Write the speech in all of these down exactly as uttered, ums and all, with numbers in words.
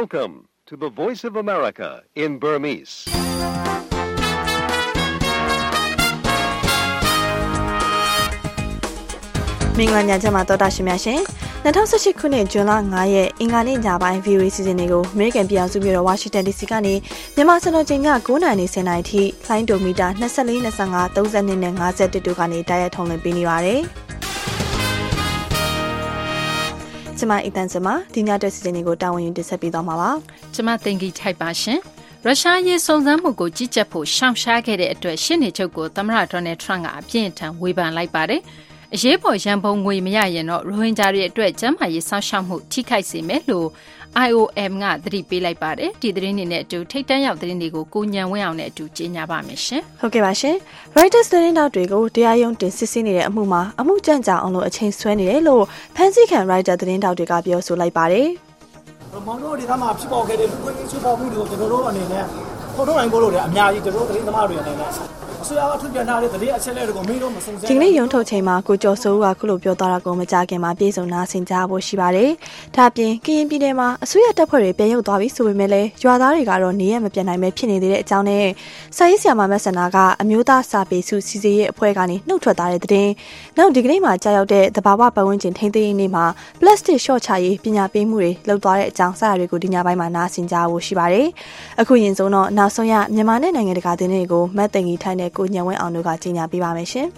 Welcome to the Voice of America in Burmese. ။မင်္ဂလာညချမ်းပါတော်တာရှင်များရှင်။၂၀၁၈ခုနှစ်ဇွန်လ၅ရက်အင်္ဂါနေ့ညပိုင်း ဗီအိုအေ စီစဉ်တွေကိုအမေရိကန်ပြည်ထောင်စုမြို့တော်ဝါရှင်တန်ဒီစီကနေမြန်မာစံတော်ချိန်က၉နာရီ၁၀နာရီထိလိုင်းဒိုမီတာ၂၄ ၂၅ ၃၂နဲ့၅၁တို့ကနေတိုက်ရိုက်ထုတ်လွှင့်ပေးနေပါတယ်။ကျွန်မအီတန်စမဒီညတဲ့စီစဉ်တွေကိုတာဝန်ယူတင်ဆက်ပေးသွားမှာပါ။ကျွန်မတင်ကြီးထိုက်ပါရှင်။ရုရှားရေးစုံစမ်းမှုကိုကြီးကြပ်ဖို့ရှောင်ရှားခဲ့တဲ့အတွက်ရှင်းနေချုပ်ကိုသမ္မတဒေါ်နယ်ထရန့်ကအပြင်းထန်ဝေဖန်လိုက်ပါတယ်။အရေးပေါ်ရန်ပုံငွေမရရင်တော့ရိုဟင်ဂျာတွေအတွက်ကျန်းမာရေးစောင့်ရှောက်မှုထိခိုက်စေမယ်လို့ အိုင် အို အမ် ကသတိပေးလိုက်ပါတယ်။ဒီသတင်းတွေနဲ့အတူထိပ်တန်းရောက်သတင်းတွေကိုကိုညံဝင်းအောင်နဲ့အတူကြေညာပါမယ်ရှင်။ဟုတ်ကဲ့ပါရှင်။ Reuters သတင်းတောက်တွေကိုတရားရုံးတင်စစ်ဆေးနေတဲ့အမှုမှာအမှုကြန့်ကြာအောင်လို့အချိန်ဆွဲနေတယ်လို့ဖန်စီခံ Reuters သတင်းတောက်တွေကပြောဆိုလိုက်ပါတယ်။မောင်တို့ဒေသမှာဖြစ်ပေါ်ခဲ့တဲ့လူ့ခွင့်ရေးချိုးဖောက်မှုတွေကိုကျွန်တော်တို့အနေနဲ့ဖော်ထုတ်နိုင်ဖို့လို့လည်းအများကြီးကျွန်တော်တို့သတင်းသမားတွေအနေနဲ့ဒီနေ့ရုံထုတ်ချိန်မှာကိုကျော်စိုးကခုလိုပြောသွားတာကိုမကြခင်မှာပြည်စုံနာဆင်ကြားဖို့ရှိပါတယ်။ဒါပြင်ကရင်ပြည်နယ်မှာအစိုးရတပ်ဖွဲ့တွေပြန်ရုပ်သွားပြီဆိုပေမဲ့လည်းရွာသားတွေကတော့နေရမပြန်နိုင်ပဲဖြစ်နေသေးတဲ့အကြောင်းနဲ့စာရေးဆရာမမက်ဆန္ဒကအမျိုးသားစာပေစုစီစီရဲ့အဖွဲ့ကနေနှုတ်ထွက်သွားတဲ့တဲ့နောက်ဒီကနေ့မှာကြာရောက်တဲ့သဘာဝပတ်ဝန်းကျင်ထိန်းသိမ်းရေးနေ့မှာပလတ်စတစ်ရှော့ချရေးပညာပေးမှုတွေလုပ်သွားတဲ့အကြောင်းစာတွေကိုဒီညပိုင်းမှာနားဆင်ကြားဖို့ရှိပါတယ်။အခုရင်ဆုံးတော့နောက်ဆုံးရမြန်မာနဲ့နိုင်ငံတကာသတင်းတွေကိုမတ်တင်ကြီးထိုင်းတဲ့ကိုညံဝင်းအောင်တို့ကကြီးညာပေးပါမယ်ရှင်။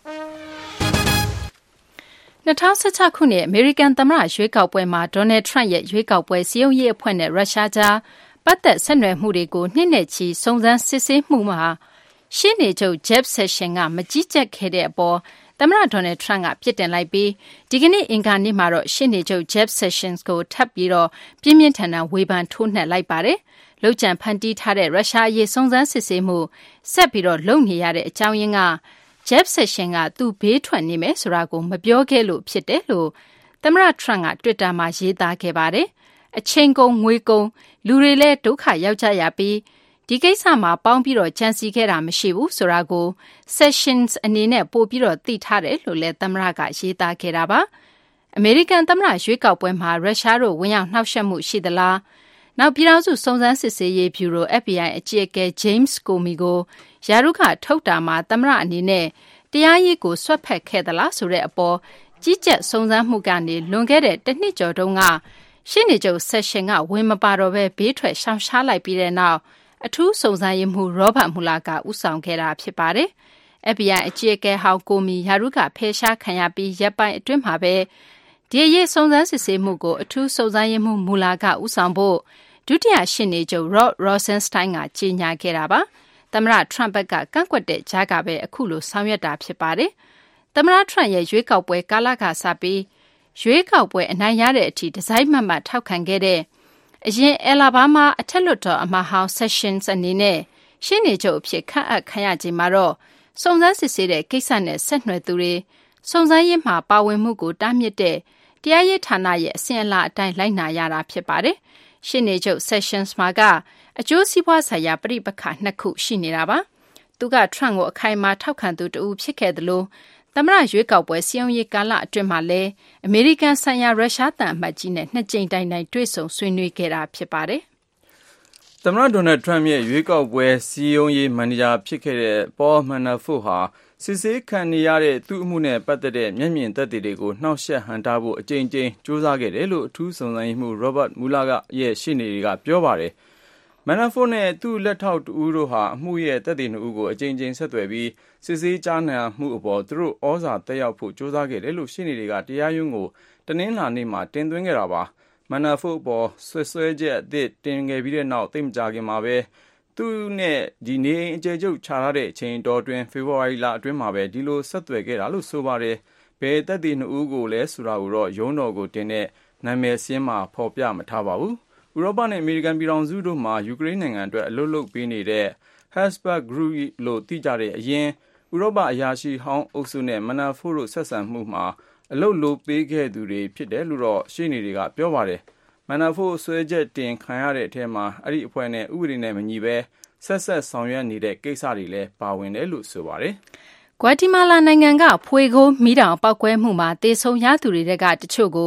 ၂၀၁၆ခုနှစ်အမေရိကန်သမ္မတရွေးကောက်ပွဲမှာဒေါ်နယ်ထရန့်ရဲ့ရွေးကောက်ပွဲစည်းရုံးရေးအဖွဲ့နဲ့ရုရှားကြားပတ်သက်ဆက်နွယ်မှုတွေကိုနှစ်နဲ့ချီစုံစမ်းစစ်ဆေးမှုမှာရှင်းနေချုပ် Jeff Sessions ကမကြီးကြပ်ခဲ့တဲ့အပေါ်သမ္မတဒေါ်နယ်ထရန့်ကပြစ်တင်လိုက်ပြီးဒီကနေ့အင်္ဂါနေ့မှာတော့ရှင်းနေချုပ် Jeff Sessions ကိုထပ်ပြီးတော့ပြင်းပြင်းထန်ထန်ဝေဖန်ထိုးနှက်လိုက်ပါတယ်။လုံခြံဖန်တီးထားတဲ့ရုရှားအရေးစုံစမ်းစစ်ဆေးမှုဆက်ပြီးတော့လုပ်နေရတဲ့အကြောင်းရင်းက Jeff Sessions ကသူ့ဘေးထွက်နေမယ်ဆိုတာကိုမပြောခဲ့လို့ဖြစ်တယ်လို့သမ္မတထရန့်က Twitter မှာရေးသားခဲ့ပါတယ်။အချိန်ကုန်ငွေကုန်လူတွေလည်းဒုက္ခရောက်ကြရပြီးဒီကိစ္စမှာပေါင်းပြီးတော့ကြံစည်ခဲ့တာမရှိဘူးဆိုတာကို Sessions အနေနဲ့ပို့ပြီးတော့သိထားတယ်လို့လည်းသမ္မတကရေးသားခဲ့တာပါ။အမေရိကန်သမ္မတရွေးကောက်ပွဲမှာရုရှားတို့ဝင်ရောက်နှောက်ယှက်မှုရှိသလားနောက်ပြည်ထောင်စုစုံစမ်းစစ်ဆေးရေးဗျူရို အက်ဖ် ဘီ အိုင် အကြီးအကဲ James Comey ကိုယာရုခထုတ်တာမှာသမ္မတအနေနဲ့တရားရေးကိုဆွတ်ဖက်ခဲ့သလားဆိုတဲ့အပေါ်ကြီးကြပ်စုံစမ်းမှုကနေလွန်ခဲ့တဲ့တစ်နှစ်ကျော်တုန်းကရှင်းနေချုပ် Session ကဝင်မပါတော့ပဲဘေးထွက်ရှောင်ရှားလိုက်ပြီးတဲ့နောက်အထူးစုံစမ်းရေးမှူး Robert Mueller ကဦးဆောင်ခဲ့တာဖြစ်ပါတယ်။ အက်ဖ် ဘီ အိုင် အကြီးအကဲဟောင်း Comey ယာရုခဖယ်ရှားခံရပြီးရက်ပိုင်းအတွင်းမှာပဲဒီအရေးစုံစမ်းစစ်ဆေးမှုကိုအထူးစုံစမ်းရေးမှူး Mueller ကဦးဆောင်ဖို့ဒုတိယရှင်းနေချုပ် Rod Rosenstein ကကြေညာခဲ့တာပါ။သမ္မတထရန့်ဘက်ကကန့်ကွက်တဲ့ကြားကပဲအခုလိုဆောင်ရွက်တာဖြစ်ပါတယ်။သမ္မတထရန့်ရဲ့ရွေးကောက်ပွဲကာလကစပြီးရွေးကောက်ပွဲအနိုင်ရတဲ့အထိဒီဇိုင်းမှတ်မှတ်ထောက်ခံခဲ့တဲ့အရင်အယ်လာဘားမားအထက်လွှတ်တော်အမတ်ဟောင်း Sessions အနေနဲ့ရှင်းနေချုပ်အဖြစ်ခန့်အပ်ခံရချိန်မှာတော့စုံစမ်းစစ်ဆေးတဲ့ကိစ္စနဲ့ဆက်နွယ်သူတွေစုံစမ်းရေးမှာပါဝင်မှုကိုတားမြစ်တဲ့တရားရေးဌာနရဲ့အစဉ်အလာအတိုင်းလိုက်နာရတာဖြစ်ပါတယ်။ရှင်းနေချုပ် Sessions မှာကအကျိုးစီးပွားဆိုင်ရာပြိပက္ခနှစ်ခုရှိနေတာပါ။သူကထရန့်ကိုအခိုင်အမာထောက်ခံသူတဦးဖြစ်ခဲ့တယ်လို့သမ္မတရွေးကောက်ပွဲစည်းရုံးရေးကာလအတွင်းမှာလည်းအမေရိကန်ဆိုင်ရာရုရှားသံအမတ်ကြီးနဲ့နှစ်ကြိမ်တိုင်တိုင်တွေ့ဆုံဆွေးနွေးခဲ့တာဖြစ်ပါတယ်။သမ္မတဒေါ်နယ်ထရန့်ရဲ့ရွေးကောက်ပွဲစည်းရုံးရေးမန်နေဂျာဖြစ်ခဲ့တဲ့ Paul Manafort ဟာစစ်ဆေးခံနေရတဲ့သူ့အမှုနဲ့ပတ်သက်တဲ့မျက်မြင်သက်သေတွေကိုနှောက်ယှက်ဟန့်တားဖို့အကြိမ်ကြိမ်ကြိုးစားခဲ့တယ်လို့အထူးစုံစမ်းရေးမှူး Robert Mueller ရဲ့ရှေ့နေတွေကပြောပါတယ်။ Manafort နဲ့သူ့လက်ထောက်တူဦးတို့ဟာအမှုရဲ့သက်သေနှစ်ဦးကိုအကြိမ်ကြိမ်ဆက်သွယ်ပြီးစစ်ဆေးကြားနာမှုအပေါ်သူတို့ဩဇာတက်ရောက်ဖို့ကြိုးစားခဲ့တယ်လို့ရှေ့နေတွေကတရားရုံးကိုတနင်္လာနေ့မှာတင်သွင်းခဲ့တာပါ။ Manafort ပေါ်ဆွဆွဲချက်အသစ်တင်ခဲ့ပြီးတဲ့နောက်သိပ်မကြာခင်မှာပဲသူနဲ့ဒီနေအိမ်အကျယ်ချုပ်ခြားထားတဲ့အချိန်တော်တွင်ဖေဖော်ဝါရီလအတွင်းမှာပဲဒီလိုဆက်သွယ်ခဲ့တာလို့ဆိုပါတယ်။ဘယ်သက်သေနှစ်ဦးကိုလဲဆိုတာကိုတော့ရုံးတော်ကိုတင်တဲ့နာမည်စင်းမှာဖော်ပြမထားပါဘူး။ဥရောပနဲ့အမေရိကန်ပြည်ထောင်စုတို့မှာယူကရိန်းနိုင်ငံအတွက်အလုပ်လုပ်ပေးနေတဲ့ Habsburg Group လို့သိကြတဲ့အရင်ဥရောပအရာရှိဟောင်းအုပ်စုနဲ့ Manafort တို့ဆက်ဆံမှုမှာအလုပ်လုပ်ပေးခဲ့သူတွေဖြစ်တယ်လို့တော့ရှေ့နေတွေကပြောပါတယ်။ Manafort ဆွဲချက်တင်ခံရတဲ့အထက်မှာအဲ့ဒီအဖွဲ့နဲ့ဥပဒေနဲ့မညီပဲဆက်ဆက်ဆောင်ရွက်နေတဲ့ကိစ္စတွေလည်းပါဝင်တယ်လို့ဆိုပါတယ်။ဂွါတီမာလာနိုင်ငံကဖွေကိုမီးတောင်ပောက်ကွဲမှုမှာတေဆုံးရသူတွေကတချို့ကို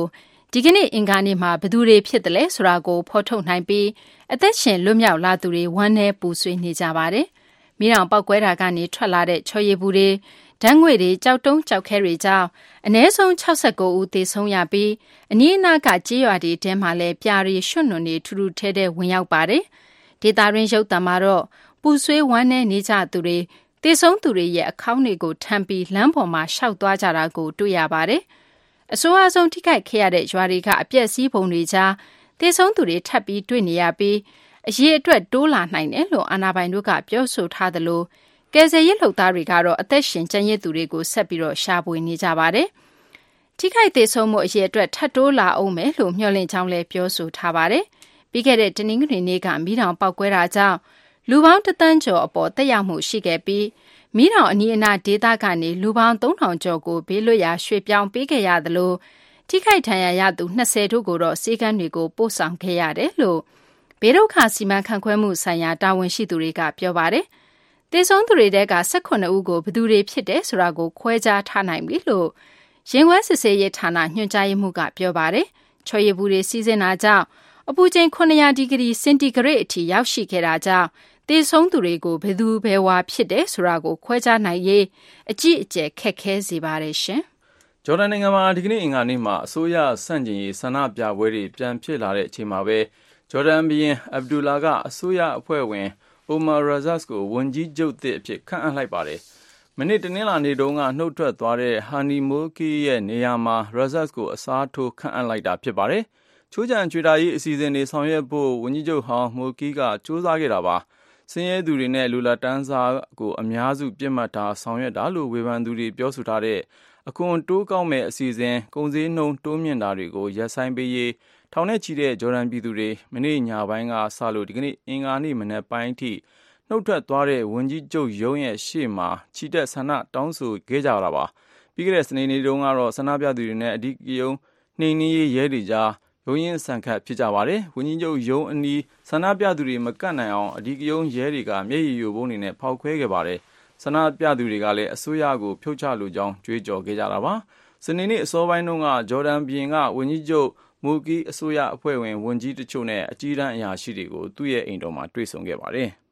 ဒီကနေ့အင်္ဂါနေ့မှာဘယ်သူတွေဖြစ်တယ်လဲဆိုတာကိုဖော်ထုတ်နိုင်ပြီးအသက်ရှင်လွတ်မြောက်လာသူတွေဝမ်းနည်းပူဆွေးနေကြပါတယ်။မိတောင်ပောက်ကွဲတာကနေထွက်လာတဲ့ချော်ရည်ဘူးတွေဓာတ်ငွေတွေကြောက်တုံးကြောက်ခဲတွေကြောင့်အနည်းဆုံး၆၉ဦးသေဆုံးရပြီးအနည်းအနားကကြေးရွာတွေထဲမှာလည်းပြာရီရွှွတ်နွန်တွေထူထူထဲထဲဝင်ရောက်ပါတယ်။ဒေသရင်းရုပ်သံမှာတော့ပူဆွေးဝမ်းနည်းနေကြသူတွေသေဆုံးသူတွေရဲ့အခေါင်းတွေကိုထမ်းပြီးလမ်းပေါ်မှာရှောက်သွားကြတာကိုတွေ့ရပါတယ်။အဆိုအဆုံးထိခိုက်ခဲ့ရတဲ့ရွာတွေကအပြက်စီးပုံတွေကြားသေဆုံးသူတွေထပ်ပြီးတွေ့နေရပြီးအရေးအတွက်တိုးလာနိုင်တယ်လို့အာဏာပိုင်တို့ကပြောဆိုထားသလိုကယ်ဆယ်ရေးလှုပ်သားတွေကတော့အသက်ရှင်ကျန်ရစ်သူတွေကိုဆက်ပြီးတော့ရှာဖွေနေကြပါတယ်။ထိခိုက်သေဆုံးမှုအရေးအတွက်ထပ်တိုးလာအောင်မယ်လို့မျှော်လင့်ကြောင်းလည်းပြောဆိုထားပါတယ်။ပြီးခဲ့တဲ့တနင်္ဂနွေနေ့ကမိတောင်ပောက်ကွဲတာကြောင့်လူပေါင်းတသန်းကျော်အပေါ်တက်ရောက်မှုရှိခဲ့ပြီးမိတောင်အနီးအနားဒေသကနေလူပေါင်းသုံးထောင်ကျော်ကိုဘေးလွတ်ရာရွှေ့ပြောင်းပေးခဲ့ရသလိုထိခိုက်ဒဏ်ရာရသူ၂၀တို့ကိုတော့စေကမ်းတွေကိုပို့ဆောင်ခဲ့ရတယ်လို့ဘေးဒုက္ခစီမံခန့်ခွဲမှုဆိုင်ရာတာဝန်ရှိသူတွေကပြောပါတယ်။သေဆုံးသူတွေထဲက၁၈ဦးကိုဘယ်သူတွေဖြစ်တယ်ဆိုတာကိုခွဲခြားထားနိုင်ပြီလို့ရင်ခွဲစစ်ဆေးရေးဌာနညွှန်ကြားရေးမှူးကပြောပါတယ်။ချော်ရည်ဘူးတွေစီးဆင်းတာကြောင့်အပူချိန်၇၀၀ဒီဂရီစင်တီဂရိတ်အထိရောက်ရှိခဲ့တာကြောင့်သေဆုံးသူတွေကိုဘယ်သူဘယ်ဝါဖြစ်တယ်ဆိုတာကိုခွဲခြားနိုင်ရေးအကြီးအကျယ်ခက်ခဲစေပါတယ်ရှင်။ဂျော်ဒန်နိုင်ငံမှာဒီကနေ့အင်္ဂါနေ့မှာအစိုးရဆန့်ကျင်ရေးဆန္ဒပြပွဲတွေပြန်ဖြစ်လာတဲ့အချိန်မှာပဲဂျော်ဒန်ဘုရင်အဗ်ဒူလာကအစိုးရအဖွဲ့ဝင်အိုမာရာဇတ်ကိုဝန်ကြီးချုပ်သစ်အဖြစ်ခန့်အပ်လိုက်ပါတယ်။မနေ့တနင်္လာနေ့တုန်းကနှုတ်ထွက်သွားတဲ့ဟာနီမိုကီရဲ့နေရာမှာရာဇတ်ကိုအစားထိုးခန့်အပ်လိုက်တာဖြစ်ပါတယ်။ချိုးချံချွေတာရေးအစီအစဉ်တွေဆောင်ရွက်ဖို့ဝန်ကြီးချုပ်ဟောင်းမိုကီကစူးစမ်းခဲ့တာပါ။ဆင်းရဲသူတွေနဲ့လူလာတန်းစားကိုအများစုပြစ်မှတ်ထားဆောင်ရွက်တာလို့ဝေဖန်သူတွေပြောဆိုထားတဲ့အခွန်တိုးကောက်မဲ့အစီအစဉ်ကုန်စည်နှုန်းတိုးမြင့်တာတွေကိုရပ်ဆိုင်းပေးရေးထောင်နဲ့ချီတဲ့ဂျော်ဒန်ပြည်သူတွေမနေ့ညပိုင်းကစလို့ဒီကနေ့အင်္ဂါနေ့မနက်ပိုင်းထိနှုတ်ထွက်သွားတဲ့ဝန်ကြီးချုပ်ရုံးရဲ့ရှေ့မှာချီတက်ဆန္ဒတောင်းဆိုခဲ့ကြတာပါပြီးခဲ့တဲ့စနေနေ့တုန်းကတော့ဆန္ဒပြသူတွေနဲ့အဓိကရုဏ်းနှိမ်နင်းရေးရဲတွေကြားရုံးရင်ဆန်ခတ်ဖြစ်ကြပါတယ်ဝန်ကြီးချုပ်ရုံးအနီးဆန္ဒပြသူတွေမကတ်နိုင်အောင်အဓိကရုဏ်းရဲတွေကမျက်ရည်ယိုဗုံးတွေနဲ့ဖောက်ခွဲခဲ့ပါတယ်ဆန္ဒပြသူတွေကလည်းအစိုးရကိုဖြုတ်ချလိုကြောင်းကြွေးကြော်ခဲ့ကြတာပါစနေနေ့အစောပိုင်းတုန်းကဂျော်ဒန်ပြည်ကဝန်ကြီးချုပ်မိုကီအစိုးရအဖွဲ့ဝင်ဝန်ကြီးတချို့နဲ့အကြီးတန်းအရာရှိတွေကိုသူ့ရဲ့အိမ်တော်မှာတွေ့ဆုံခဲ့ပါတယ်။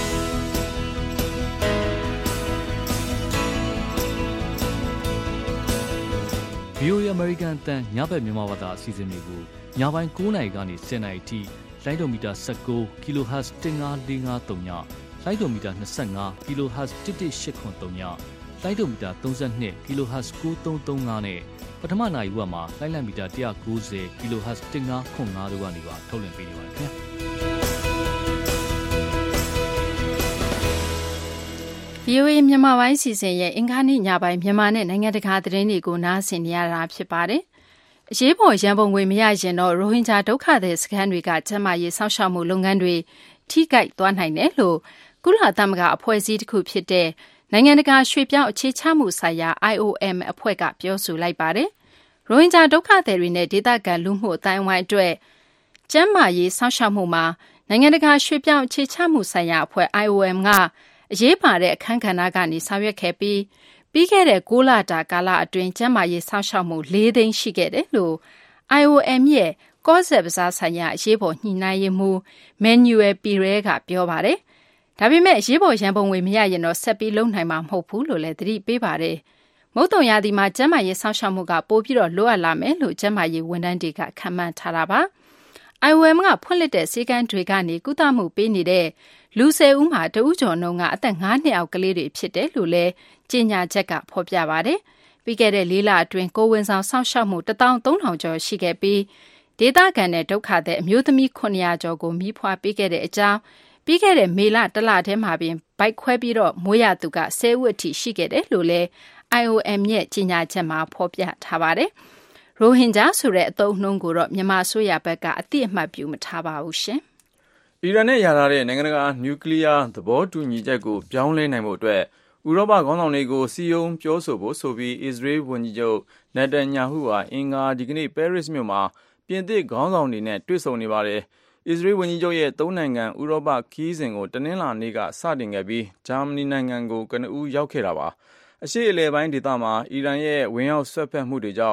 ဗွီအိုအေ American အသံညဘက်မြန်မာဘာသာအစီအစဉ်တွေကိုညပိုင်း၉နာရီကနေ၁၀နာရီထိလိုင်းဒိုမီတာ၁၉ kHz ၁၅၄၅၃ညလိုင်းဒိုမီတာ၂၅ kHz ၁၁၈၇၃ညလိုင်းဒိုမီတာ၃၂ kHz ၉၃၃၅နဲ့ပထမနာရီဝက်မှာလိုင်းလံမီတာ၁၉၀ kHz ၁၅ခွန်၅တို့ကနေပါထုတ်လွှင့်ပေးနေပါတယ်ခင်ဗျာဗွီအိုအေမြန်မာပိုင်းစီစဉ်ရဲ့အင်္ဂါနေ့ညပိုင်းမြန်မာနဲ့နိုင်ငံတကာသတင်းတွေကိုနားဆင်နေရတာဖြစ်ပါတယ်။အရေးပေါ်ရန်ပုံငွေမရရင်တော့ရိုဟင်ဂျာဒုက္ခသည်စခန်းတွေကကျန်းမာရေးစောင့်ရှောက်မှုလုပ်ငန်းတွေထိခိုက်သွားနိုင်တယ်လို့ကုလသမဂ္ဂအဖွဲ့အစည်းတစ်ခုဖြစ်တဲ့နိုင်ငံတကာရွှေ့ပြောင်းအခြေချမှုဆိုင်ရာ I O M အဖွဲ့ကပြောဆိုလိုက်ပါတယ်။ရိုဟင်ဂျာဒုက္ခသည်တွေနဲ့ဒေသခံလူမှုအတိုင်းအဝိုင်းအတွက်ကျန်းမာရေးစောင့်ရှောက်မှုမှာနိုင်ငံတကာရွှေ့ပြောင်းအခြေချမှုဆိုင်ရာအဖွဲ့ I O M ကအရေးပါတဲ့အခန်းကဏ္ဍကနေဆောင်ရွက်ခဲ့ပြီးပြီးခဲ့တဲ့၉လတာကာလအတွင်းကျန်းမာရေးစောင့်ရှောက်မှု၄သိန်းရှိခဲ့တယ်လို့ I O M ရဲ့ကောဇက်ပစားဆိုင်ရာအရေးပေါ်ညှိနှိုင်းရေးမှူး Manuel Pire ကပြောပါတယ်။ဒါပေမဲ့အရေးပေါ်ရန်ပုံငွေမရရင်တော့ဆက်ပြီးလုပ်နိုင်မှာမဟုတ်ဘူးလို့လည်းသတိပေးပါတယ်။မုတ်တုံရာသီမှာကျန်းမာရေးစောင့်ရှောက်မှုကပိုပြီးတော့လိုအပ်လာမယ်လို့ကျန်းမာရေးဝန်ထမ်းတွေကခန့်မှန်းထားတာပါ။ I O M ကဖွင့်လှစ်တဲ့ဆေးကန်းတွေကနေကုသမှုပေးနေတဲ့လူ၁၀ဦးမှာတဦးကျော်နှုန်းကအသက်၅နှစ်အောက်ကလေးတွေဖြစ်တယ်လို့လည်းကြေညာချက်ကဖော်ပြပါတယ်။ပြီးခဲ့တဲ့လေးလအတွင်းကိုဝင်ဆောင်စောင့်ရှောက်မှု၁၃၀၀၀ကျော်ရှိခဲ့ပြီးဒေသခံနဲ့ဒုက္ခသည်အမျိုးသမီး၇၀၀ကျော်ကိုမိဖွားပေးခဲ့တဲ့အကြောင်းပြီးခဲ့တဲ့မေလတလထဲမှာပင်ဗိုက်ခွဲပြီးတော့မွေးရသူက၁၀ဦးအထိရှိခဲ့တယ်လို့လည်း I O M ရဲ့ကြေညာချက်မှာဖော်ပြထားပါတယ်။ရိုဟင်ဂျာဆိုတဲ့အသုံးအနှုန်းကိုတော့မြန်မာအစိုးရဘက်ကအသိအမှတ်ပြုမထားပါဘူးရှင်။အီရန်နဲ့ရထားတဲ့နိုင်ငံတကာနျူကလ িয়ার သဘောတူညီချက်ကိုပြောင်းလဲနိုင်ဖို့အတွက်ဥရောပခေါင်းဆောင်တွေကိုစီယုံပြောဆိုဖို့ဆိုပြီးအစ္စရေးဝန်ကြီးချုပ်နက်တန်ညာဟုဟာအင်္ဂါဒီကနေ့ပဲရစ်မြို့မှာပြင်သစ်ခေါင်းဆောင်တွေနဲ့တွေ့ဆုံနေပါတယ်။အစ္စရေးဝန်ကြီးချုပ်ရဲ့သုံးနိုင်ငံဥရောပခီးစဉ်ကိုတနင်္လာနေ့ကစတင်ခဲ့ပြီးဂျာမနီနိုင်ငံကိုကနဦးရောက်ခဲ့တာပါ။အရှေ့အလယ်ပိုင်းဒေသမှာအီရန်ရဲ့ဝင်ရောက်ဆွတ်ဖက်မှုတွေကြောင့်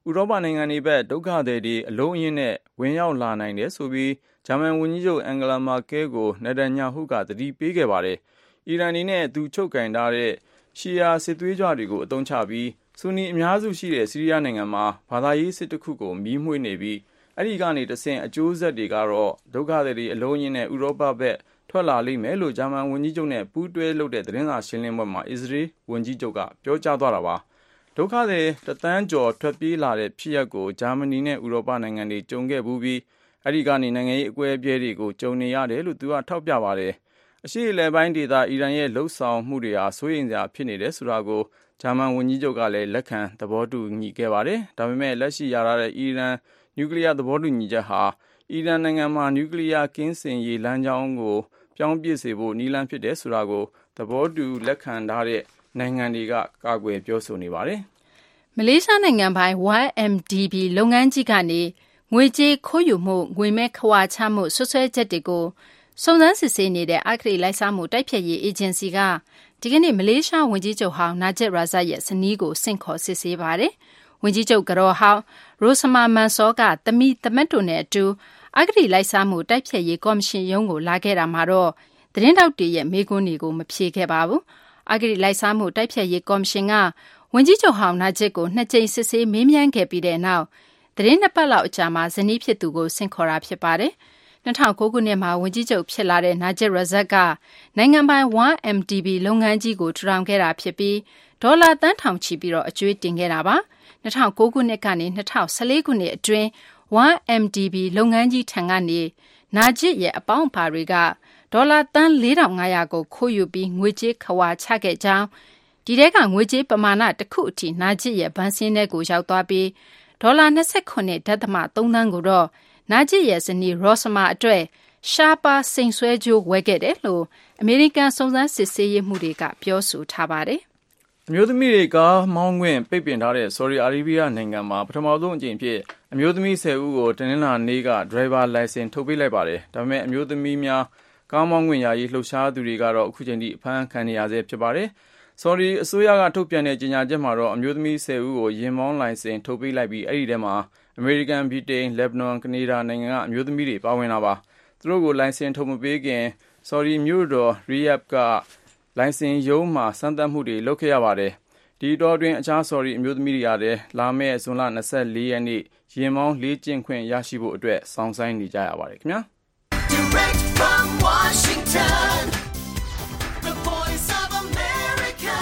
ဥရောပနိုင်ငံတွေဘက်ဒုက္ခသည်တွေအလုံးအင်းနဲ့ဝင်ရောက်လာနိုင်တယ်ဆိုပြီးဂျာမန်ဝန်ကြီးချုပ်အန်ဂလာမာကဲကိုနယ်ဒန်ယာဟုကသတိပေးခဲ့ပါတယ်။အီရန်နေနဲ့သူချုပ်ကင်ထားတဲ့ရှီယာစစ်သွေးကြွတွေကိုအုံချပြီးဆူနီအများစုရှိတဲ့ဆီးရီးယားနိုင်ငံမှာဘာသာရေးစစ်တစ်ခုကိုမီးမွှေးနေပြီးအဲ့ဒီကနေတဆင့်အကျိုးဆက်တွေကတော့ဒုက္ခသည်တွေအလုံးရင်းနဲ့ဥရောပဘက်ထွက်လာလိမ့်မယ်လို့ဂျာမန်ဝန်ကြီးချုပ်နဲ့ပူးတွဲလုပ်တဲ့သတင်းစာရှင်းလင်းပွဲမှာအစ္စရေးဝန်ကြီးချုပ်ကပြောကြားသွားတာပါဒုက္ခသည်တသန်းကျော်ထွက်ပြေးလာတဲ့ဖြစ်ရပ်ကိုဂျာမနီနဲ့ဥရောပနိုင်ငံတွေကြုံခဲ့ဘူးပြီးအဲ့ဒီကနေနိုင်ငံရေးအကွဲအပြဲတွေကိုကြုံနေရတယ်လို့သူကထောက်ပြပါတယ်အရှေ့အလယ်ပိုင်းဒေသအီရန်ရဲ့လှုပ်ဆောင်မှုတွေဟာစိုးရိမ်စရာဖြစ်နေတယ်ဆိုတာကိုဂျာမန်ဝန်ကြီးချုပ်ကလည်းလက်ခံသဘောတူညီခဲ့ပါတယ်ဒါပေမဲ့လက်ရှိရထားတဲ့အီရန်နျူကလ িয়ার သဘောတူညီချက်ဟာအီရန်နိုင်ငံမှာနျူကလ িয়ার ကင်းစင်ရေးလမ်းကြောင်းကိုပြောင်းပြစ်စေဖို့နည်းလမ်းဖြစ်တယ်ဆိုတာကိုသဘောတူလက်ခံထားတဲ့နိုင်ငံတွေကကာကွယ်ပြောဆိုနေပါတယ်မလေးရှားနိုင်ငံပိုင် ဝိုင်း အမ် ဒီ ဘီ လုပ်ငန်းကြီးကနေငွေကြေးခိုးယူမှုငွေမဲ့ခဝါချမှုဆွဆွဲချက်တွေကိုစုံစမ်းစစ်ဆေးနေတဲ့အဂတိလိုက်စားမှုတိုက်ဖျက်ရေးအေဂျင်စီကဒီကနေ့မလေးရှားဝန်ကြီးချုပ်ဟောင်းနာဂျစ်ရာဇတ်ရဲ့ဇနီးကိုဆင့်ခေါ်စစ်ဆေးပါတယ်ဝန်ကြီးချုပ်ကတော်ဟောင်းရိုစမာမန်စောကသမီးသမက်တို့နဲ့အတူအဂတိလိုက်စားမှုတိုက်ဖျက်ရေးကော်မရှင်ရုံးကိုလာခဲ့တာမှာတော့သတင်းတောက်တွေရဲ့မေးခွန်းတွေကိုမဖြေခဲ့ပါဘူးအဂတိလိုက်စားမှုတိုက်ဖျက်ရေးကော်မရှင်ကဝန်ကြီးချုပ်ဟောင်းနာဂျစ်ကိုနှစ်ကြိမ်စစ်ဆေးမေးမြန်းခဲ့ပြီးတဲ့နောက်သတင်းနှစ်ပတ်လောက်အကြာမှာဇနီးဖြစ်သူကိုဆင့်ခေါ်တာဖြစ်ပါတယ်၂၀၀၉ခုနှစ်မှာဝန်ကြီးချုပ်ဖြစ်လာတဲ့နာဂျစ်ရာဇတ်ကနိုင်ငံပိုင် ဝိုင်း အမ် ဒီ ဘီ လုပ်ငန်းကြီးကိုထူထောင်ခဲ့တာဖြစ်ပြီးဒေါ်လာသန်းထောင်ချီပြီးတော့အကျွေးတင်ခဲ့တာပါ၂၀၀၉ခုနှစ်ကနေ၂၀၁၄ခုနှစ်အတွင်း ဝိုင်း အမ် ဒီ ဘီ လုပ်ငန်းကြီးထံကနေနာဂျစ်ရဲ့အပေါင်းအပါတွေကဒေါ်လာသန်း၄ထောင်၅ရာကိုခိုးယူပြီးငွေကြေးခဝါချခဲ့ကြောင်းဒီထဲကငွေကြေးပမာဏတစ်ခုအထိနာဂျစ်ရဲ့ဘဏ်စင်းထဲကိုရောက်သွားပြီးဒေါ်လာ၂၉.၃သန်းကိုတော့နာဂျစ်ရဲ့ဇနီးရောစမာအတွက်ရှားပါစိန်ဆွဲကြိုးဝယ်ခဲ့တယ်လို့အမေရိကန်စုံစမ်းစစ်ဆေးရေးမှုတွေကပြောဆိုထားပါတယ်အမျိုးသမီးတွေကမောင်းခွင့်ပိတ်ပင်ထားတဲ့ဆော်ဒီအာရေဗျနိုင်ငံမှာပထမဆုံးအကြိမ်ဖြစ်အမျိုးသမီး၁၀ဦးကိုတင်းလာနေ့က driver license ထုတ်ပေးလိုက်ပါတယ်ဒါပေမဲ့အမျိုးသမီးများကားမောင်းခွင့်ယာယီလှုပ်ရှားသူတွေကတော့အခုချိန်ထိအဖမ်းခံနေရဆဲဖြစ်ပါတယ်ဆော်ဒီအစိုးရကထုတ်ပြန်တဲ့ကြေညာချက်မှာတော့အမျိုးသမီး၁၀ဦးကိုယာဉ်မောင်းလိုင်စင်ထုတ်ပေးလိုက်ပြီးအဲ့ဒီထဲမှာအမေရိကန်ဗြိတိန်လက်ဘနွန်ကနေဒါနိုင်ငံကအမျိုးသမီးတွေပါဝင်လာပါသူတို့ကိုလိုင်စင်ထုတ်မပေးခင်ဆော်ဒီမြို့တော်ရီယပ်ကလိုင်စင်ရုံးမှာစမ်းသပ်မှုတွေလုပ်ခဲ့ရပါတယ်ဒီတော့တွင်အခြားဆော်ဒီအမျိုးသမီးတွေရတယ်လာမယ့်ဇွန်လ၂၄ရက်နေ့ယာဉ်မောင်းလေ့ကျင့်ခွင့်ရရှိဖို့အတွက်စောင့်ဆိုင်းနေကြရပါတယ်ခင်ဗျာ Direct from Washington The Voice of America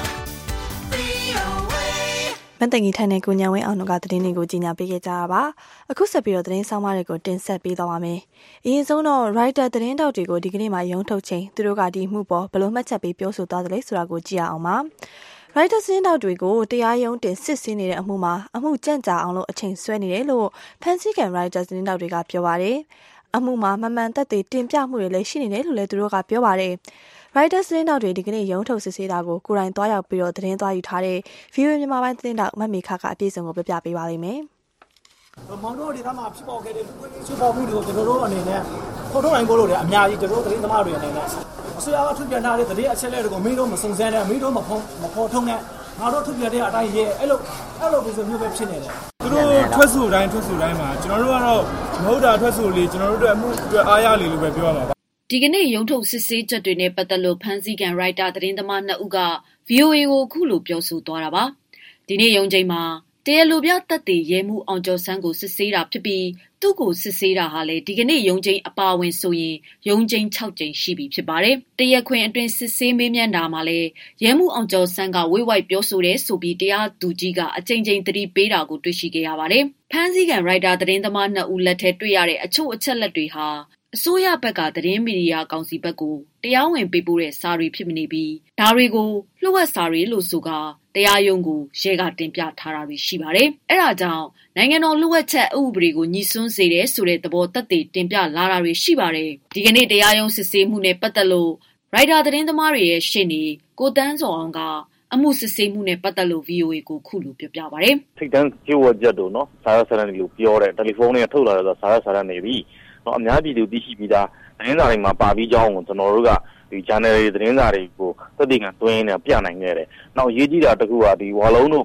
မန်တန်ကြီးထိုင်တဲ့ကိုညံဝင်းအောင်တို့ကသတင်းတွေကိုကြီးညာပေးခဲ့ကြတာပါအခုဆက်ပြီးတော့သတင်းဆောင်မတွေကိုတင်ဆက်ပေးသွားပါမယ်အရင်ဆုံးတော့ writer သတင်းတောက်တွေကိုဒီကနေ့မှရုံးထုတ်ချိန်သူတို့ကဒီမှုပေါ်ဘလို့မှတ်ချက်ပေးပြောဆိုသွားတယ်လဲဆိုတာကိုကြည့်ရအောင်ပါရိုက်တာသတင်းတောက်တွေကိုတရားရုံးတင်စစ်ဆေးနေတဲ့အမှုမှာအမှုကြန့်ကြာအောင်လို့အချိန်ဆွဲနေတယ်လို့ဖန်စီကန်ရိုက်တာသတင်းတောက်တွေကပြောပါတယ်အမှုမှာမမှန်သက်သေတင်ပြမှုတွေလည်းရှိနေတယ်လို့လည်းသူတို့ကပြောပါတယ်ရိုက်တာသတင်းတောက်တွေဒီကနေ့ရုံးထုတ်စစ်ဆေးတာကိုကိုယ်တိုင်သွားရောက်ပြီးတော့သတင်းသွားယူထားတဲ့ ဗီအိုအေ မြန်မာပိုင်းသတင်းတောက်မမေခကအပြည့်စုံကိုပြပြပေးပါလိမ့်မယ်မောင်တို့ဒေသမှာဖြစ်ပေါ်ခဲ့တဲ့လူ့ခွင့်ရေးချိုးဖောက်မှုတွေကိုကျွန်တော်တို့အနေနဲ့ဖော်ထုတ်နိုင်ဖို့လို့လည်းအများကြီးကျွန်တော်တို့သတင်းသမားတွေအနေနဲ့အစိုးရကထုတ်ပြန်ထားတဲ့သတင်းအချက်အလက်တွေကိုမင်းတို့မစုံစမ်းနဲ့မင်းတို့မဖော်မဖော်ထုတ်နဲ့ငါတို့ထုတ်ပြန်တဲ့အတိုင်းရဲအဲ့လိုအဲ့လိုပုံစံမျိုးပဲဖြစ်နေတယ်သူတို့ထွက်ဆိုတိုင်းထွက်ဆိုတိုင်းမှာကျွန်တော်တို့ကတော့မဟုတ်တာထွက်ဆိုလေကျွန်တော်တို့အတွက်အမှုအတွက်အားရလေလို့ပဲပြောရမှာပါဒီကနေ့ရုံးထုတ်စစ်ဆေးချက်တွေနဲ့ပတ်သက်လို့ဖန်စီကန်ရိုက်တာသတင်းသမားနှစ်ဦးက ဗီအိုအေ ကိုအခုလိုပြောဆိုသွားတာပါဒီနေ့ရုံးချိန်မှာတရားလိုပြသက်သေရဲမှုအောင်ကျော်ဆန်းကိုစစ်ဆေးတာဖြစ်ပြီးသူ့ကိုစစ်ဆေးတာဟာလေဒီကနေ့ရုံးချိန်အပါဝင်ဆိုရင်ရုံးချိန်၆ကြိမ်ရှိပြီဖြစ်ပါတယ်တရားခွင်အတွင်းစစ်ဆေးမေးမြန်းတာမှာလေရဲမှုအောင်ကျော်ဆန်းကဝိဝိုက်ပြောဆိုတယ်ဆိုပြီးတရားသူကြီးကအကြိမ်ကြိမ်သတိပေးတာကိုတွေ့ရှိခဲ့ရပါတယ်ဖန်စီကန်ရိုက်တာသတင်းသမားနှစ်ဦးလက်ထဲတွေ့ရတဲ့အချို့အချက်လက်တွေဟာအစိုးရဘက်ကသတင်းမီဒီယာကောင်စီဘက်ကိုတရားဝင်ပေးပို့တဲ့စာတွေဖြစ်နေပြီးဒါတွေကိုလှုပ်ဝက်စာတွေလို့ဆိုကတရားရုံးကိုရဲကတင်ပြထားတာတွေရှိပါတယ်။အဲဒါကြောင့်နိုင်ငံတော်လှုပ်ဝက်ချက်ဥပဒေကိုညှိစွန်းစေတဲ့ဆိုတဲ့သဘောသက်သေတင်ပြလာတာတွေရှိပါတယ်။ဒီကနေ့တရားရုံးစစ်ဆေးမှုနဲ့ပတ်သက်လို့ရိုက်တာသတင်းသမားတွေရဲ့ရှေ့နေကိုတန်းစောအောင်ကအမှုစစ်ဆေးမှုနဲ့ပတ်သက်လို့ ဗီအိုအေ ကိုခုလိုပြောပြပါရစေ။ထိတ်တန့်ကြေဝချက်တို့နော်စာရစာရန်တွေလို့ပြောတဲ့တယ်လီဖုန်းနဲ့ထုတ်လာတဲ့စာရစာရန်တွေပြီးနော်အများပြည်သူသိရှိပြီးသားသတင်းစာတွေမှာပါပြီးကြောင်းကိုကျွန်တော်တို့ကဒီ channel တွေသတင်းစာတွေကိုသက်သေခံသွင်းနေပြနိုင်ခဲ့တယ်။နောက်ရေးကြည့်တာတခုကဒီဝါလုံးတို့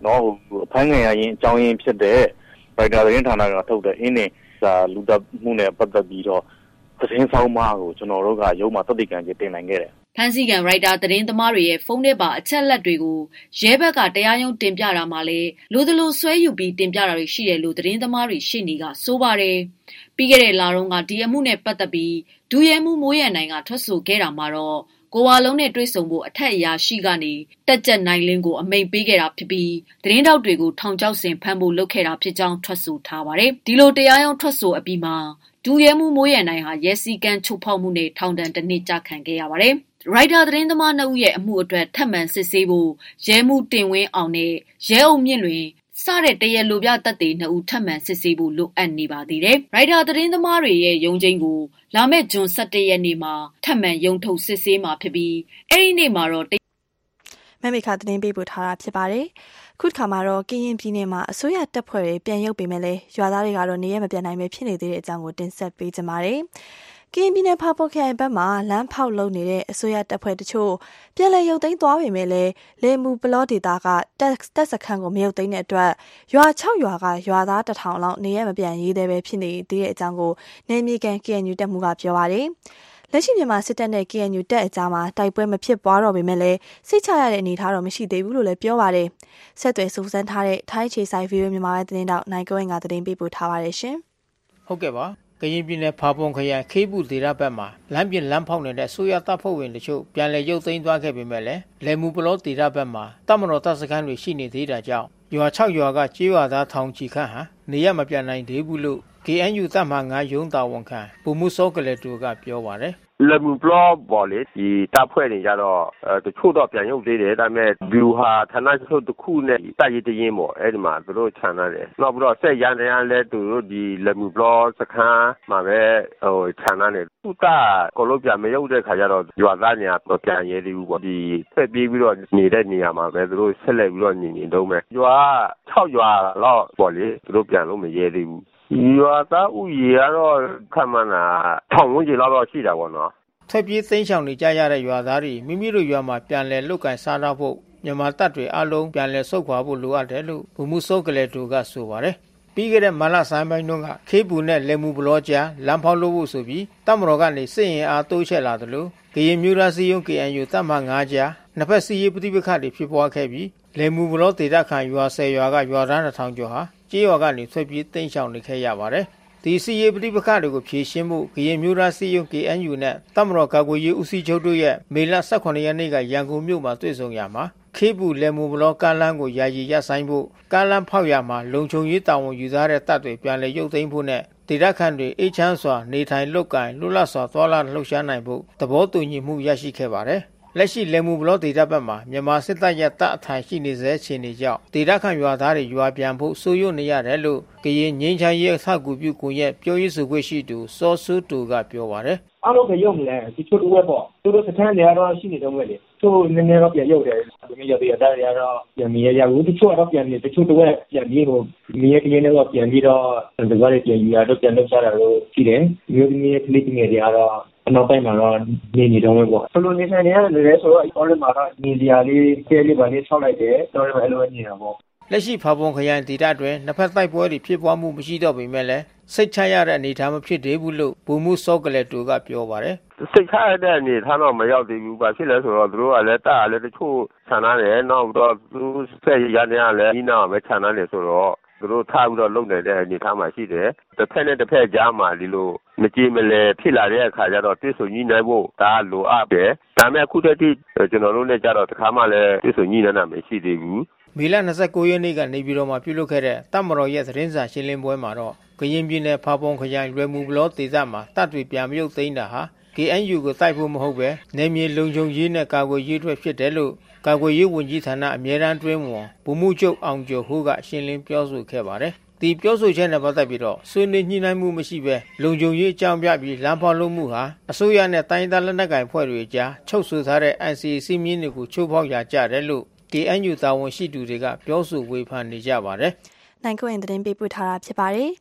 နော်ဖမ်းငယ်ရရင်အကြောင်းရင်းဖြစ်တဲ့ရိုက်တာသတင်းဌာနကထုတ်တဲ့အင်းနဲ့ဒါလူတပ်မှုနဲ့ပတ်သက်ပြီးတော့သတင်းဆောင်မကိုကျွန်တော်တို့ကရုံးမှာတက်တည်ကံကြီးတင်နိုင်ခဲ့တယ်ဖန်စီကန်ရိုက်တာသတင်းသမားတွေရဲ့ဖုန်းထဲပါအချက်လက်တွေကိုရဲဘက်ကတရားရုံးတင်ပြတာမှလည်းလိုသလိုဆွဲယူပြီးတင်ပြတာတွေရှိတယ်လို့သတင်းသမားတွေရှေ့နေကဆိုပါတယ်။ပြီးခဲ့တဲ့လတုန်းကဒီအမှုနဲ့ပတ်သက်ပြီးဒူရဲမှုမိုးရန်နိုင်ကထွက်ဆိုခဲ့တာမှာတော့ကိုဝါလုံးနဲ့တွေ့ဆုံဖို့အထက်အရာရှိကနေတက်ကြက်နိုင်လင်းကိုအမိန့်ပေးခဲ့တာဖြစ်ပြီးသတင်းတောက်တွေကိုထောင်ချောက်ဆင်ဖမ်းဖို့လုပ်ခဲ့တာဖြစ်ကြောင်းထွက်ဆိုထားပါတယ်။ဒီလိုတရားရုံးထွက်ဆိုအပြီးမှာဒူရဲမှုမိုးရန်နိုင်ဟာရဲစည်းကမ်းချိုးဖောက်မှုနဲ့ထောင်ဒဏ်တစ်နှစ်ကျခံခဲ့ရပါတယ်။ရိုက်တာသတင်းသမားနှစ်ဦးရဲ့အမှုအတွက်ထပ်မံစစ်ဆေးဖို့ရဲမှုတင်ဝင်းအောင်နဲ့ရဲအုပ်မြင့်လွင်စတဲ့တရလိုပြတပ်တွေနှစ်ဦးထပ်မံစစ်ဆေးဖို့လိုအပ်နေပါသေးတယ်။ရိုက်တာသတင်းသမားတွေရဲ့ရုံးချင်းကိုလာမယ့်ဇွန်၁၁ရက်နေ့မှာထပ်မံရုံးထုတ်စစ်ဆေးမှာဖြစ်ပြီးအဲ့ဒီနေ့မှာတော့မမေခသတင်းပေးပို့ထားတာဖြစ်ပါတယ်။ခုတစ်ခါမှာတော့ကရင်ပြည်နယ်မှာအစိုးရတပ်ဖွဲ့တွေပြန်ရုပ်ပေမဲ့လည်းရွာသားတွေကတော့နေရမပြန်နိုင်ပဲဖြစ်နေသေးတဲ့အကြောင်းကိုတင်ဆက်ပေးကြပါမယ်။ကရင်ပြည်နယ်ဖာပွန်ခရိုင်ဘက်မှာလမ်းဖောက်လုပ်နေတဲ့အစိုးရတပ်ဖွဲ့တချို့ပြည်လဲရုပ်သိမ်းသွားပေမဲ့လည်းလေမူပလော့ဒေတာကတက်တက်စခန်းကိုမရုပ်သိမ်းတဲ့အတွက်ရွာ၆ရွာကရွာသားတစ်ထောင်လောက်နေရမပြန်ရေးသေးပဲဖြစ်နေသေးတဲ့အကြောင်းကိုနေမြေကန် K N U တပ်မှုကပြောပါတယ်။လက်ရှိမြန်မာစစ်တပ်နဲ့ K N U တပ်အကြားမှာတိုက်ပွဲမဖြစ်ပွားတော့ပေမဲ့လည်းစိတ်ချရတဲ့အနေအထားတော့မရှိသေးဘူးလို့လည်းပြောပါတယ်။ဆက်သွယ်စုစမ်းထားတဲ့ထိုင်းခြေဆိုင် Video မြန်မာရဲ့သတင်းတောက်နိုင်ကွင်းကသတင်းပေးပို့ထားပါတယ်ရှင်။ဟုတ်ကဲ့ပါကရင်ပြည်နယ်ဖာပွန်ခရိုင်ခေးပူဒေသဘက်မှာလမ်းပြင်လမ်းဖောက်နေတဲ့ဆိုရတပ်ဖွဲ့ဝင်တချို့ပြန်လည်ရုပ်သိမ်းသွားခဲ့ပေမဲ့လည်းလေမူပလောဒေသဘက်မှာတပ်မတော်တပ်စခန်းတွေရှိနေသေးတာကြောင့်ရွာ၆ရွာကကျေးရွာသားထောင်ချီခန့်ဟာနေရမပြန်နိုင်သေးဘူးလို့ K N U တပ်မှငါးရုံးတာဝန်ခံဗိုလ်မှူးစောကလေးတူကပြောပါတယ်လေမူပလောပေါ်လေဒီတပ်ဖွဲ့တွေကြတော့တချို့တော့ပြန်ရုပ်သေးတယ်ဒါပေမဲ့ဗျူဟာဌာနချုပ်တစ်ခုနဲ့တပ်ရည်တရင်ပေါ့အဲ့ဒီမှာသူတို့ခြံရတယ်နောက်ပြီးတော့ဆက်ရန်ရန်လဲသူတို့ဒီလေမူပလောစခန်းမှာပဲဟိုခြံရတယ်သူကကိုလို့ပြန်မရုပ်တဲ့ခါကျတော့ရွာသားညာတော့ပြန်ရဲသေးဘူးပေါ့ဒီဆက်ပြီးပြီးတော့နေတဲ့နေရာမှာပဲသူတို့ဆက်လက်ပြီးတော့နေနေတော့မယ်ရွာ၆ရွာတော့ပေါ့လေသူတို့ပြန်လို့မရဲသေးဘူးရွာသားဥယျာတော့ခမှန်းတာထောင်ဝန်းကျင်လောက်တော့ရှိတာပေါ့နော်ထွက်ပြေးသိမ်းရှောင်နေကြရတဲ့ရွာသားတွေမိမိတို့ရွာမှာပြန်လည်လုတ်ကန်စားတော့ဖို့မြန်မာတပ်တွေအလုံးပြန်လည်ဆုတ်ခွာဖို့လိုအပ်တယ်လို့ဗိုလ်မှူးစောကလေးတူကဆိုပါတယ်ပြီးခဲ့တဲ့မလဆိုင်းပိုင်းတုန်းကခေးပူနဲ့လေမူဘလောကြားလမ်းဖောက်လို့ဖို့ဆိုပြီးတပ်မတော်ကနေစစ်ရင်အားတိုးချဲ့လာတယ်လို့ကရင်မျိုးသားစီယုံ K N U တပ်မှငါးကြားနှစ်ဖက်စီရေးပဋိပက္ခတွေဖြစ်ပွားခဲ့ပြီးလေမူဘလောဒေသခံရွာဆယ်ရွာကရွာသားတစ်ထောင်ကျော်ဟာကျေးရွာကနေထွက်ပြေးသိမ်းရှောင်နေခဲ့ရပါတယ်ဒီစီရေးပဋိပက္ခတွေကိုဖြေရှင်းဖို့ကရင်မျိုးသားစီယုံ K N U နဲ့တပ်မတော်ကာကွယ်ရေးဦးစီးချုပ်တို့ရဲ့မေလ၁၇ရက်နေ့ကရန်ကုန်မြို့မှာတွေ့ဆုံရမှာခေးပူလေမူဘလောကားလမ်းကိုယာယီရပ်ဆိုင်းဖို့ကားလမ်းဖောက်ရမှာလုံခြုံရေးတာဝန်ယူထားတဲ့တပ်တွေပြန်လည်ရုပ်သိမ်းဖို့နဲ့ဒေသခံတွေအေးချမ်းစွာနေထိုင်လုပ်ကိုင်လွတ်လပ်စွာသွားလာလှုပ်ရှားနိုင်ဖို့သဘောတူညီမှုရရှိခဲ့ပါတယ်လက်ရှိလေမူဘလော့ဒေသဘက်မှာမြန်မာစစ်တပ်ရဲ့တပ်အထိုင်ရှိနေစေခြေနေကြောင်းဒေသခံရွာသားတွေရွာပြန်ဖို့စိုးရွံ့နေရတယ်လို့ကရင်ငင်းချမ်းရဲ့အထောက်အကူပြုကွန်ရက်ပြောရေးဆိုခွင့်ရှိသူစောဆူတူကပြောပါတယ်အားလုံးပဲရုပ်မလဲဒီချို့တော့ပေါ့သူတို့စခန်းတွေကတော့ရှိနေတော့မယ်လေသူနည်းနည်းတော့ပြန်ရုပ်တယ်ဒီနေ့ရောက်တဲ့တရားတွေကတော့ပြန်မြင်ရဘူးတချို့တော့ပြန်နေတချို့တော့ပြန်ပြီးတော့မြင်ရတဲ့နေတော့ပြန်ပြီးတော့ဒီဘာတွေပြန်ယူရတော့ပြန်လုပ်ကြတာလို့ရှိတယ်မျိုးသမီးရဲ့ကလေးငယ်တွေကတော့နောက်ပိုင်းမှာတော့နေနေတော့မယ်ပေါ့ဆိုလိုနေဆိုင်နေရတယ်ဆိုတော့အော်လည်းမှာတော့နေစရာလေးကျဲလေးပါလေးဆောက်လိုက်တယ်တော့လည်းအဲ့လိုနေတာပေါ့လက်ရှိဖာပွန်ခရိုင်ဒေသတွင်နှစ်ဖက်တိုက်ပွဲတွေဖြစ်ပွားမှုမရှိတော့ပေမဲ့လည်းစိတ်ချရတဲ့အနေအထားမဖြစ်သေးဘူးလို့ဗိုလ်မှူးစောကလေးတူကပြောပါတယ်စိတ်ချရတဲ့အနေအထားတော့မရောက်သေးဘူးပါဖြစ်လဲဆိုတော့သူတို့ကလည်းတာလည်းတချို့ခြံရတယ်နောက်တော့သူဆက်ရတဲ့လည်းဒီနောက်ပဲခြံရတယ်ဆိုတော့သူတို့ထားပြီးတော့လုံနေတဲ့အနေအထားမှာရှိတယ်တစ်ဖက်နဲ့တစ်ဖက်ကြားမှာဒီလိုမကြည်မလဲဖြစ်လာတဲ့အခါကျတော့တွစ်ဆုံညှိနှိုင်းဖို့ဒါလိုအပ်တယ်ဒါပေမဲ့အခုတည်းကကျွန်တော်တို့လည်းကြတော့တစ်ခါမှလည်းတွစ်ဆုံညှိနှိုင်းတာမရှိသေးဘူးမေလ၂၉ရက်နေ့ကနေပြည်တော်မှာပြုလုပ်ခဲ့တဲ့တပ်မတော်ရဲ့သတင်းစာရှင်းလင်းပွဲမှာတော့ကရင်ပြည်နယ်ဖာပွန်ခရိုင်လွယ်မူဘလောဒေသမှာတပ်တွေပြန်မရုပ်သိမ်းတာဟာ K N U ကိုတိုက်ဖို့မဟုတ်ပဲနယ်မြေလုံခြုံရေးနဲ့ကာကွယ်ရေးအတွက်ဖြစ်တယ်လို့ကာကွယ်ရေးဝန်ကြီးဌာနအမြဲတမ်းတွင်းဝန်ဗိုလ်မှူးချုပ်အောင်ကျော်ဟိုးကရှင်းလင်းပြောဆိုခဲ့ပါတယ်ဒီပြောဆိုချက်နဲ့ပတ်သက်ပြီးတော့ဆွေးနွေးညှိနှိုင်းမှုမရှိဘဲလုံခြုံရေးအကြောင်းပြပြီးလမ်းဖောက်လုပ်မှုဟာအစိုးရနဲ့တိုင်းဒေသလက်နက်ကိုင်ဖွဲ့တွေကြားချုပ်ဆိုထားတဲ့ N C A စည်းမျဉ်းတွေကိုချိုးဖောက်ရကြတယ်လို့ K N U တာဝန်ရှိသူတွေကပြောဆိုဝေဖန်နေကြပါတယ်နိုင်ကွင်းသတင်းပေးပို့ထားတာဖြစ်ပါတယ်။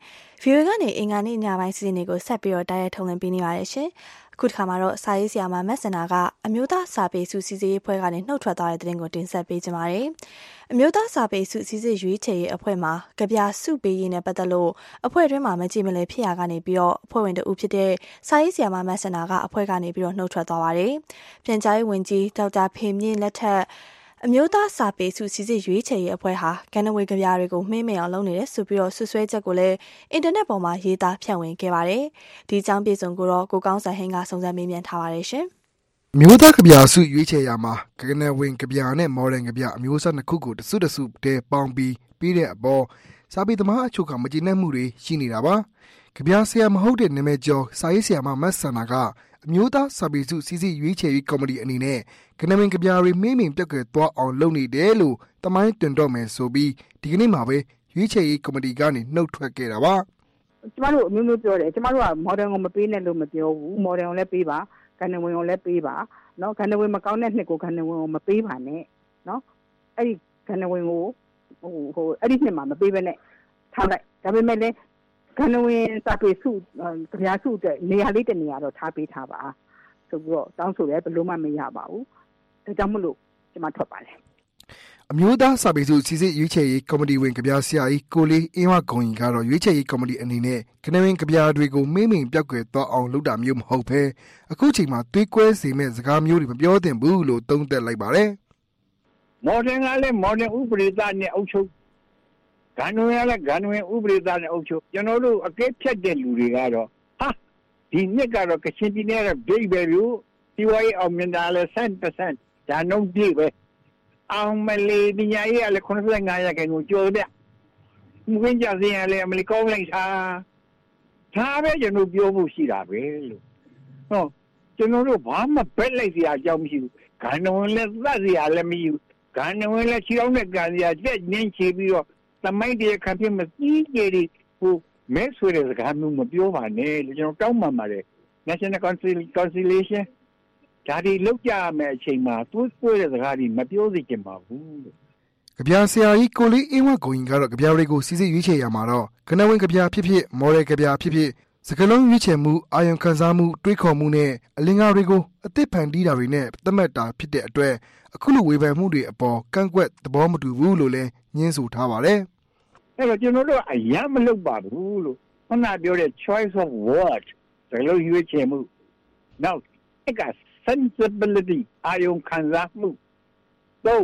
ဗီအိုအေကနေအင်္ဂါနေ့ညပိုင်းစီစဉ်တွေကိုဆက်ပြီးတော့တိုက်ရိုက်ထုတ်လွှင့်ပေးနေပါတယ်ရှင်အခုတစ်ခါမှာတော့စာရေးဆရာမမက်စနာကအမျိုးသားစာပေစုစည်းစိမ်အဖွဲ့ကနေနှုတ်ထွက်သွားတဲ့သတင်းကိုတင်ဆက်ပေးကြပါမယ်အမျိုးသားစာပေစုစည်းစိမ်ရွေးချယ်ရေးအဖွဲ့မှာကြပြစုပေးရေးနဲ့ပတ်သက်လို့အဖွဲ့တွင်းမှာမကြည့်မလဲဖြစ်ရကနေပြီးတော့အဖွဲ့ဝင်တို့ဦးဖြစ်တဲ့စာရေးဆရာမမက်စနာကအဖွဲ့ကနေပြီးတော့နှုတ်ထွက်သွားပါတယ်ပြန်ကြားရေးဝန်ကြီးဒေါက်တာဖေမြင့်လက်ထက်အမျိုးသားစာပေစုစည်းစိမ်ရွေးချယ်ရေးအဖွဲ့ဟာကဏ္ဍဝေကြပြတွေကိုမှင်းမင်အောင်လုပ်နေတယ်ဆိုပြီးတော့ဆွဆွဲချက်ကိုလည်းအင်တာနက်ပေါ်မှာရေးသားဖြန့်ဝေခဲ့ပါတယ်။ဒီအကြောင်းပြည်စုံကိုတော့ကိုကောင်းစံဟင်းကစုံစမ်းမေးမြန်းထားပါတယ်ရှင်။မျိုးသားကြပြစုရွေးချယ်ရမှာကဏ္ဍဝေကြပြနဲ့မော်ဒန်ကြပြအမျိုးအစားနှစ်ခုကိုတစုတစုတည်းပေါင်းပြီးပြီးတဲ့အပေါ်စာပေသမားအချို့ကမကျေနပ်မှုတွေရှိနေတာပါ။ကြပြဆရာမဟုတ်တဲ့နာမည်ကျော်စာရေးဆရာမမတ်ဆန္နာကအမျိုးသားစာပေစုစီစီရွေးချယ်ရေးကော်မတီအနေနဲ့ကဏ္ဍဝင်ကြပြတွေမိမိပြက်ကွယ်သွားအောင်လုပ်နေတယ်လို့တမိုင်းတွင်တော့မယ်ဆိုပြီးဒီကနေ့မှာပဲရွေးချယ်ရေးကော်မတီကနေနှုတ်ထွက်ခဲ့တာပါကျမတို့အမျိုးမျိုးပြောတယ်ကျမတို့ကမော်ဒန်ကိုမပေးနဲ့လို့မပြောဘူးမော်ဒန်ကိုလည်းပေးပါကဏ္ဍဝင်ကိုလည်းပေးပါနော်ကဏ္ဍဝင်မကောင်းတဲ့နှစ်ကိုကဏ္ဍဝင်ကိုမပေးပါနဲ့နော်အဲ့ဒီကဏ္ဍဝင်ကိုဟိုဟိုအဲ့ဒီနှစ်မှာမပေးဘဲနဲ့ထားလိုက်ဒါပေမဲ့လည်းကဏ္ဍဝင်စာပေစုကြပြစုတဲ့နေရာလေးတနေရာတော့ထားပေးထားပါဆိုပြီးတော့တောင်းဆိုတယ်ဘယ်လိုမှမရပါဘူးဒါကြောင့်မလို့ကျမထွက်ပါတယ်အမျိုးသားစာပေစုစီစစ်ရွေးချယ်ရေးကော်မတီဝင်ကြပြဆရာကြီးကိုလေးအင်းဝဂုံကြီးကတော့ရွေးချယ်ရေးကော်မတီအနေနဲ့ကဏ္ဍဝင်ကြပြတွေကိုမိမိပြောက်ကွယ်သွားအောင်လုပ်တာမျိုးမဟုတ်ဘဲအခုချိန်မှာတွေးကွဲစေမဲ့စကားမျိုးတွေမပြောသင့်ဘူးလို့သုံးသပ်လိုက်ပါတယ်မော်ဒန်ကလည်းမော်ဒန်ဥပဒေသားနဲ့အုပ်ချုပ်ဂန်နဝင်ကလည်းဂန်နဝင်ဥပဒေသားနဲ့အုပ်ချုပ်ကျွန်တော်တို့အကဲဖြတ်တဲ့လူတွေကတော့ဟာဒီနှစ်ကတော့ကချင်ပြည်နယ်ကဒိတ်ပဲလို့ဒီဝိုင်းအောင်မြင်တာလဲ ten percent ဒါနှုန်းပြည့်ပဲအောင်မလေးဒီညာရေးကလည်းninety-fiveရာခိုင်နှုန်းကျော်တယ်မင်းကြစင်ရလဲအမလီကောင်းလိုက်တာဒါပဲကျွန်တော်ပြောဖို့ရှိတာပဲလို့ဟောကျွန်တော်တို့ဘာမှဘက်လိုက်စရာအကြောင်းမရှိဘူးဂန်နဝင်လည်းသတ်စရာလည်းမရှိဘူးဂန်နဝင်လည်းချီအောင်တဲ့ကန်စရာတက်နင်းချပြီးတော့သမိုင်းတရားခံပြမစည်းကြည်ဟိုမဲဆွေတဲ့စကားမျိုးမပြောပါနဲ့လို့ကျွန်တော်တောင်းပန်ပါတယ် National Conciliation ဒါဒီလောက်ကြမယ်အချိန်မှာသူ့ဆွေတဲ့စကားတွေမပြောစေချင်ပါဘူးလို့ကြပြဆရာကြီးကိုလေးအင်းဝဂုံကြီးကတော့ကြပြတွေကိုစီစစ်ရွေးချယ်ရမှာတော့ကဏ္ဍဝင်ကြပြဖြစ်ဖြစ်မော်ဒယ်ကြပြဖြစ်ဖြစ်စကလုံးရွေးချယ်မှုအာယုံခံစားမှုတွေးခေါ်မှုနဲ့အလင်္ကာတွေကိုအသစ်ဖန်တီးတာတွေနဲ့သတ်မှတ်တာဖြစ်တဲ့အတွက်အခုလိုဝေဖန်မှုတွေအပေါ်ကန့်ကွက်သဘောမတူဘူးလို့လည်းညှင်းဆိုထားပါတယ်အဲ့တော့ကျွန်တော်တို့အရန်မလုပ်ပါဘူးလို့ခုနပြောတဲ့ choice of word ဒါလို့ရွေးချယ်မှုနောက်အဲ့က sensibility အာယုံခံစားမှုတော့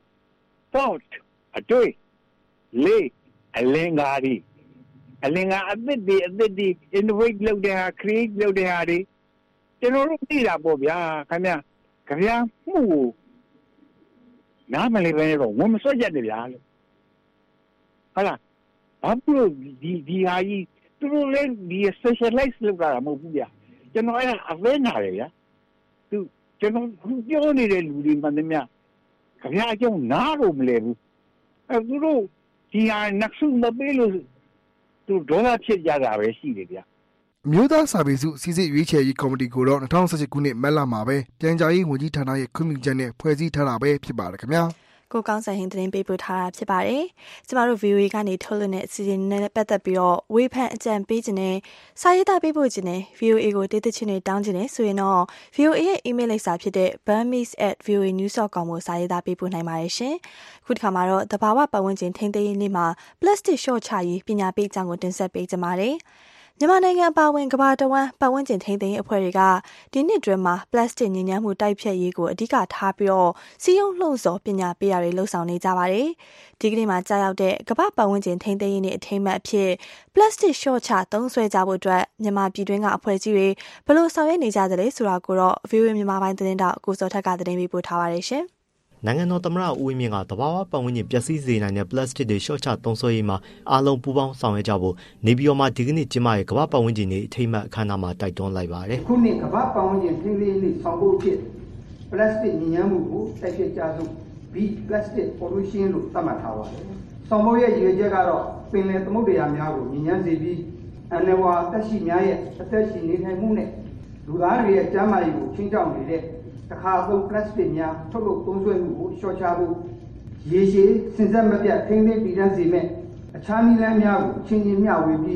thought အတွေ့လေအလင်္ကာတွေအလင်္ကာအသစ်တွေအသစ်တွေ innovate လုပ်တဲ့ဟာ create လုပ်တဲ့ဟာတွေကျွန်တော်တို့သိတာပေါ့ဗျာခင်ဗျာခင်ဗျာမှုနားမလည်ပဲတော့ဝမစွတ်ရတယ်ဗျာလို့ဟာလားဘာလို့ဒီဒီဟာကြီးသူတို့လည်းဒီ specialize လုပ်တာမဟုတ်ဘူးဗျာကျွန်တော်အဲ့ဒါအဝဲနာတယ်ဗျာသူကျွန်တော်ပြောနေတဲ့လူတွေမှန်တယ်များခင်ဗျာအကြောင်းနားလို့မလဲဘူးအဲသူတို့ဒီဟာနက်ဆုမပေးလို့သူဒေါသဖြစ်ကြတာပဲရှိတယ်ဗျာအမျိုးသားစာပေစုစီစစ်ရွေးချယ်ရေးကော်မတီကိုတော့twenty eighteenခုနှစ်မတ်လမှာပဲပြန်ကြားရေးဝန်ကြီးဌာနရဲ့ခွင့်ပြုချက်နဲ့ဖွဲ့စည်းထားတာပဲဖြစ်ပါတယ်ခင်ဗျာကိုကောင်းစံဟင်းသတင်းပေးပို့ထားတာဖြစ်ပါတယ်။ကျမတို့ ဗီအိုအေ ကနေထုတ်လွှင့်တဲ့အစီအစဉ်နဲ့ပတ်သက်ပြီးတော့ဝေဖန်အကြံပေးခြင်းနဲ့စာရေးသားပေးပို့ခြင်းနဲ့ ဗီအိုအေ ကိုတိတိကျကျတောင်းခြင်းနဲ့ဆိုရင်တော့ ဗီအိုအေ ရဲ့ email လိပ်စာဖြစ်တဲ့ burmese at voanews dot com ကိုစာရေးသားပေးပို့နိုင်ပါတယ်ရှင်။ခုဒီခါမှာတော့တဘာဝပတ်ဝန်းကျင်ထိန်းသိမ်းရေးနေ့မှာ plastic လျှော့ချရေးပညာပေးအကြောင်းကိုတင်ဆက်ပေးကြပါမယ်။မြန်မာနိုင်ငံအပါအဝင်ကမ္ဘာတဝန်းပတ်ဝန်းကျင်ထိန်းသိမ်းရေးအဖွဲ့တွေကဒီနှစ်တွင်မှာပလတ်စတစ်ညစ်ညမ်းမှုတိုက်ဖျက်ရေးကိုအဓိကထားပြီးတော့စီးရုံးလှုံ့ဆော်ပညာပေးရာတွေလှုပ်ဆောင်နေကြပါတယ်။ဒီကနေ့မှာကြာရောက်တဲ့ကမ္ဘာပတ်ဝန်းကျင်ထိန်းသိမ်းရေးနေ့အထိမ်းအမှတ်အဖြစ်ပလတ်စတစ်လျှော့ချသုံးစွဲကြဖို့အတွက်မြန်မာပြည်တွင်းကအဖွဲ့အစည်းတွေဘယ်လိုဆောင်ရွက်နေကြသလဲဆိုတာကိုတော့ ဗီအိုအေ မြန်မာပိုင်းသတင်းတောက်ကိုစောထက်ကသတင်းပေးပို့ထားပါတယ်ရှင်။နိုင်ငံတော်သမ္မတဦးဝင်းမြင့်ကတဘာဝပတ်ဝန်းကျင်ပျက်စီးစေနိုင်တဲ့ပလတ်စတစ်တွေလျှော့ချသုံးစွဲရေးမှာအားလုံးပူးပေါင်းဆောင်ရွက်ကြဖို့နေပြည်တော်မှာဒီကနေ့ကျင်းပတဲ့ကမ္ဘာပတ်ဝန်းကျင်နေ့အထိမ်းအမှတ်အခမ်းအနားမှာတိုက်တွန်းလိုက်ပါတယ်။ခုနှစ်ကမ္ဘာပတ်ဝန်းကျင်ထိန်းသိမ်းရေးဆောင်ဖို့ဖြစ်ပလတ်စတစ်ညစ်ညမ်းမှုကိုတိုက်ဖျက်ကြစို့ Be Plastic Pollution လို့သတ်မှတ်ထားပါတယ်။ဆောင်ဖို့ရဲ့ရည်ရွယ်ချက်ကတော့ပင်လယ်သမုဒ္ဒရာများကိုညစ်ညမ်းစေပြီးအန္တရာယ်သက်ရှိများရဲ့အသက်ရှင်နေထိုင်မှုနဲ့လူသားတွေရဲ့ကျန်းမာရေးကိုချင်းချောက်နေတဲ့တခါသုံးပလတ်စတစ်များထုတ်လုပ်သုံးစွဲမှုကိုလျှော့ချဖို့ရေရှည်စင်စက်မပြတ်ထိန်းသိမ်းပြီးတန်းစေမဲ့အခြားနည်းလမ်းများကိုချင်းချင်းမျှဝေပြီး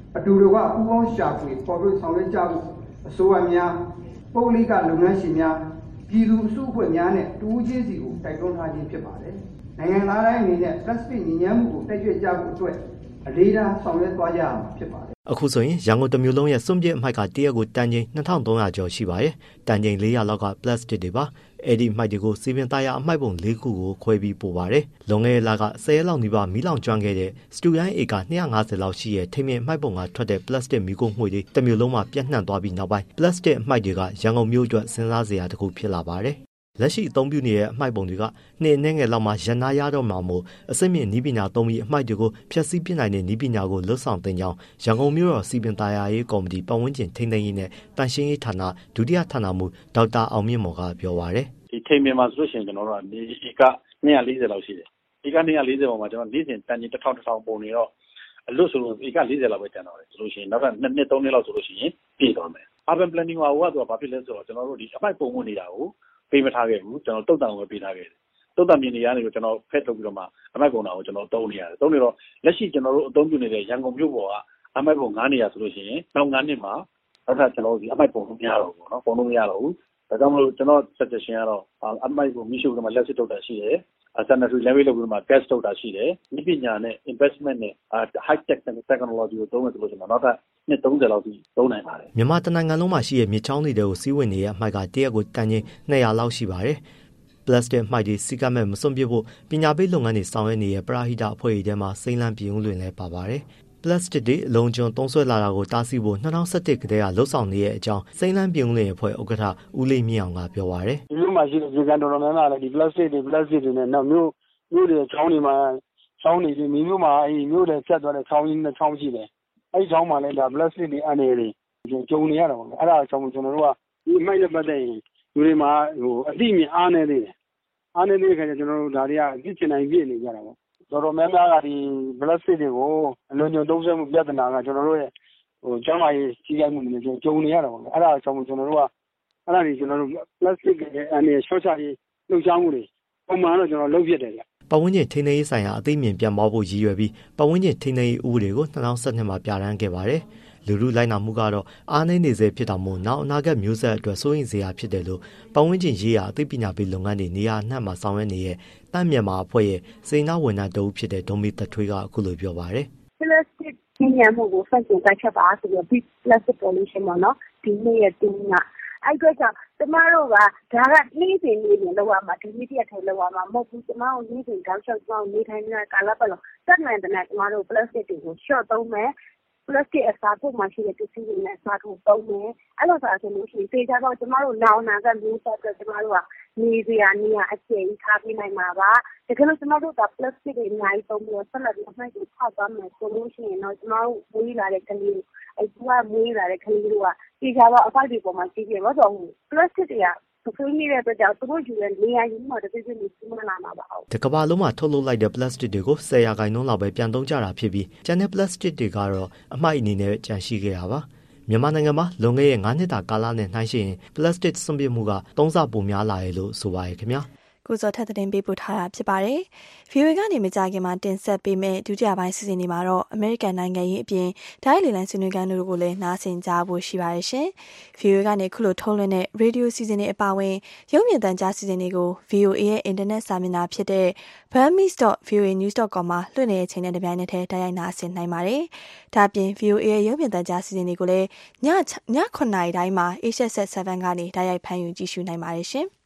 အတူတကွပူးပေါင်းရှာဖွေပေါ်တွေ့ဆောင်ရွက်ကြဖို့အစိုးရများပုဂ္ဂလိကလုပ်ငန်းရှင်များပြည်သူအစုအဖွဲ့များနဲ့တူးချင်းစီကိုတိုက်တွန်းထားခြင်းဖြစ်ပါတယ်။နိုင်ငံသားတိုင်းအနေနဲ့ plastic ညဉ့်ညမ်းမှုကိုတိုက်ရွက်ကြဖို့အတွက်အလေးထားဆောင်ရွက်သွားကြရမှာဖြစ်ပါတယ်။အခုဆိုရင်ရန်ကုန်တစ်မြို့လုံးရဲ့စွန့်ပစ်အမှိုက်ကတရက်ကိုတန်ချိန်နှစ်ထောင်သုံးရာကျော်ရှိပါတယ်။တန်ချိန်လေးရာလောက်က plastic တွေပါ။အဲ့ဒီအမှိုက်တွေကိုစီပင်သားရအမှိုက်ပုံလေးခုကိုခွဲပြီးပို့ပါတယ်။လွန်ခဲ့တဲ့လကဆယ်ရက်လောက်နီးပါးမီးလောင်ကျွမ်းခဲ့တဲ့စတူဒိုင်းဧကနှစ်ရာငါးဆယ်လောက်ရှိတဲ့ထိမြင့်အမှိုက်ပုံကထွက်တဲ့ plastic မီးခိုးငွေတွေတစ်မြို့လုံးမှာပြန့်နှံ့သွားပြီးနောက်ပိုင်း plastic အမှိုက်တွေကရန်ကုန်မြို့အတွက်စဉ်းစားစရာတစ်ခုဖြစ်လာပါတယ်။လက်ရှိအသုံးပြုနေတဲ့အမှိုက်ပုံတွေကနှစ်အနည်းငယ်လောက်မှရန်နာရတော့မှာမို့အစိမ့်မြင့်နီးပညာသုံးပြီးအမှိုက်တွေကိုဖျက်ဆီးပစ်နိုင်တဲ့နီးပညာကိုလွတ်ဆောင်တင်ကြောင်းရန်ကုန်မြို့တော်စီပင်သားရေးကော်မတီပတ်ဝန်းကျင်ထိန်းသိမ်းရေးနဲ့တန်ရှင်းရေးဌာနဒုတိယဌာနမှူးဒေါက်တာအောင်မြင့်မော်ကပြောပါရယ်ဒီထိန်းမြင့်မှာဆိုရှင်ကျွန်တော်တို့ကဒီကနှစ်ရာလေးဆယ်လောက်ရှိတယ်ဒီကနှစ်ရာလေးဆယ်ပေါ်မှာကျွန်တော်နေ့စဉ်တန်ကြီးတစ်ထောင်တစ်ထောင်ပုံနေတော့အလွတ်ဆိုလို့ဒီကလေးဆယ်လောက်ပဲကျန်တော့တယ်ဆိုလို့ရှိရင်နောက်ကနှစ်နှစ်သုံးနှစ်လောက်ဆိုလို့ရှိရင်ပြည့်သွားမယ် urban planning မှာဟိုကတော့ဘာဖြစ်လဲဆိုတော့ကျွန်တော်တို့ဒီအပိုက်ပုံဝင်နေတာကိုပေးမထားခဲ့ဘူးကျွန်တော်တုတ်တန်ကိုပေးထားခဲ့တယ်တုတ်တန်မြင်နေရတယ်လို့ကျွန်တော်ဖက်ထုတ်ပြီးတော့မှအမိုက်ပုံတာကိုကျွန်တော်တုံးနေရတယ်တုံးနေတော့လက်ရှိကျွန်တော်တို့အသုံးပြုနေတဲ့ရန်ကုန်မြို့ပေါ်ကအမိုက်ပုံငါးနေရာဆိုလို့ရှိရင်နောက်ငါးနှစ်မှာနောက်ထပ်ကျွန်တော်တို့ဒီအမိုက်ပုံလုံးမရတော့ဘူးเนาะပုံလုံးမရတော့ဘူးဒါကြောင့်မလို့ကျွန်တော် suggestion ကတော့အမိုက်ပုံမရှိဘူးတော့မှလက်စစ်ထုတ်တာရှိတယ်sanitary level လောက်ပြီးမှ gas ထုတ်တာရှိတယ်ဒီပညာနဲ့ investment နဲ့ high tech technology ကိုသုံးမယ်ဆိုလို့ကျွန်တော်နောက်ထပ်နှစ်သုံးဆယ်လောက်ထိသုံးနိုင်ပါတယ်မြန်မာတနိုင်ငံလုံးမှာရှိတဲ့မြေချောင်းတွေကိုစီးဝင်နေတဲ့အမှိုက်ကတရက်ကိုတန်ချိန်နှစ်ရာလောက်ရှိပါတယ်ပလတ်စတစ်မှိုက်တွေစီကမဲ့မစွန့်ပစ်ဖို့ပညာပေးလုပ်ငန်းတွေဆောင်ရွက်နေတဲ့ပရဟိတအဖွဲ့အစည်းတွေမှာစိမ့်လန်းပြုံးလွင်လဲပါပါတယ်ပလတ်စတစ်တွေအလုံးကျွန်းသုံးဆွဲလာတာကိုတားဆီးဖို့၂၀၁၁ကတည်းကလှုပ်ဆောင်နေတဲ့အကြောင်းစိမ့်လန်းပြုံးလွင်အဖွဲ့ဥက္ကဋ္ဌဦးလေးမြင့်အောင်ကပြောပါရယ်ဒီလိုမှရှိတဲ့ရေကန်တော်တော်များများလည်းဒီပလတ်စတစ်တွေပလတ်စတစ်တွေနဲ့နောက်မျိုးမျိုးတွေချောင်းတွေမှာချောင်းတွေဒီမျိုးမှာအဲဒီမျိုးတွေဆက်သွားတဲ့ချောင်းကြီးနဲ့ချောင်းရှိတယ်အဲဒီချောင်းမှာလည်းဒါပလတ်စတစ်တွေအနေတွေကျုံနေရတာပေါ့အဲ့ဒါကြောင့်ကျွန်တော်တို့ကဒီအမိုက်နဲ့ပတ်သက်ရင်လူတွေမှာဟိုအသိမြင်အားနေသေးတယ်အားနေတဲ့ခါကျကျွန်တော်တို့ဒါတွေကပြစ်ချင်နိုင်ပြည့်နေကြတာပေါ့တော်တော်များများကဒီပလတ်စတစ်တွေကိုအလွန်ကျွံသုံးဆွဲမှုပြဿနာကကျွန်တော်တို့ရဲ့ဟိုကျန်းမာရေးကြီးကြပ်မှုတွေကြုံနေရတာပေါ့အဲ့ဒါကြောင့်ကျွန်တော်တို့ကအဲ့ဒါတွေကျွန်တော်တို့ပလတ်စတစ်ရဲ့အနေရှော့ချရေးလှုပ်ရှားမှုတွေပုံမှန်တော့ကျွန်တော်လုပ်ဖြစ်တယ်ဗျပတ်ဝန်းကျင်ထိန်းသိမ်းရေးဆိုင်ရာအသိမြင်ပြန်မောဖို့ရည်ရွယ်ပြီးပတ်ဝန်းကျင်ထိန်းသိမ်းရေးဥပဒေကို၂၀၁၂မှာပြဋ္ဌာန်းခဲ့ပါတယ်လူလူလိုက်နာမှုကတော့အားနည်းနေစေဖြစ်တာမို့နောက်အနာဂတ်မျိုးဆက်အတွက်စိုးရိမ်စရာဖြစ်တယ်လို့ပတ်ဝန်းကျင်ရေးရာအသိပညာပေးလုပ်ငန်းတွေနေရာအနှံ့မှာဆောင်ရွက်နေတဲ့တန့်မြန်မာအဖွဲ့ရဲ့စေနာဝန်ထမ်းတဦးဖြစ်တဲ့ဒေါ်မီတထွေးကအခုလိုပြောပါတယ်ပလတ်စတစ်ညဉ့်မှုကိုဖန်တီးတိုက်ချက်ပါဆိုပြီး big plastic pollution ပေါ့နော်ဒီနေ့ရဲ့တင်းကအဲ့အတွက်ကြောင့်ကျမတို့ကဒါကနေ့စဉ်နေ့စဉ်လောက်ရမှာဒီနေ့တည်းထိုင်လောက်ရမှာမဟုတ်ဘူးကျမတို့နေ့စဉ်တောက်လျှောက်ကျမတို့နေထိုင်နေတဲ့ကာလပတ်လုံးစက်နိုင်တဲ့ကျမတို့ plastic တွေကို short သုံးမယ် plastic အစားထိုးမှရှိတဲ့ပစ္စည်းတွေနဲ့အစားထိုးသုံးမယ်အဲ့လိုဆိုဆိုလို့ရှိရင်သေချာတော့ကျမတို့နောင်နာကမျိုးဆက်အတွက်ကျမတို့ကနေစရာနေရာအခြေအထားပေးနိုင်မှာပါတကယ်လို့ကျမတို့က plastic တွေအများကြီးသုံးပြီးဆက်လက်ပြီးအမှိုက်တွေဖောက်သွားမယ်ဆိုလို့ရှိရင်တော့ကျမတို့မွေးလာတဲ့ကလေးတွေအဲ့ဒီကမွေးလာတဲ့ကလေးတွေကသေချာတော့အဖိုက်တွေပေါ်မှာကြီးကြီးတော့တော့ plastic တွေကသူနေတဲ့အတွက်ကြောင့်သူတို့ယူတဲ့နေရာကြီးမှာတကယ်ကြီးကြီးမလာမှာပါ။ဒီကမ္ဘာလုံးမှာထုတ်လုပ်လိုက်တဲ့ plastic တွေကိုဆယ်ရာခိုင်နှုန်းလောက်ပဲပြန်သုံးကြတာဖြစ်ပြီးကျန်တဲ့ plastic တွေကတော့အမှိုက်အနေနဲ့ကျန်ရှိခဲ့တာပါ။မြန်မာနိုင်ငံမှာလွန်ခဲ့တဲ့ငါးနှစ်တာကာလနဲ့နှိုင်းယှဉ်ရင် plastic စွန့်ပစ်မှုကသုံးဆပိုများလာတယ်လို့ဆိုပါရခင်ဗျာ။ကိုစောထက်သတင်းပေးပို့ထားတာဖြစ်ပါတယ်။ ဗီအိုအေ ကနေမကြခင်မှာတင်ဆက်ပေးမယ့်ဒုတိယပိုင်းစီစဉ်တွေမှာတော့အမေရိကန်နိုင်ငံရေးအပြင်ဒိုင်းလီလန်ဆွေးနွေးခန်းတို့ကိုလည်းနားဆင်ကြဖို့ရှိပါတယ်ရှင်။ ဗီအိုအေ ကနေခုလိုထုတ်လွှင့်တဲ့ရေဒီယိုစီစဉ်တွေအပါအဝင်ရုပ်မြင်သံကြားစီစဉ်တွေကို ဗီအိုအေ ရဲ့အင်တာနက်စာမျက်နှာဖြစ်တဲ့ burmese dot v o a news dot com မှာလွှင့်နေတဲ့အချိန်နဲ့တပြိုင်နက်တည်းတိုက်ရိုက်နားဆင်နိုင်ပါတယ်။ဒါ့အပြင် ဗီအိုအေ ရဲ့ရုပ်မြင်သံကြားစီစဉ်တွေကိုလည်းညညခုနှစ်နာရီတိုင်းမှာ Asia Set 7ကနေတိုက်ရိုက်ဖမ်းယူကြည့်ရှုနိုင်ပါတယ်ရှင်။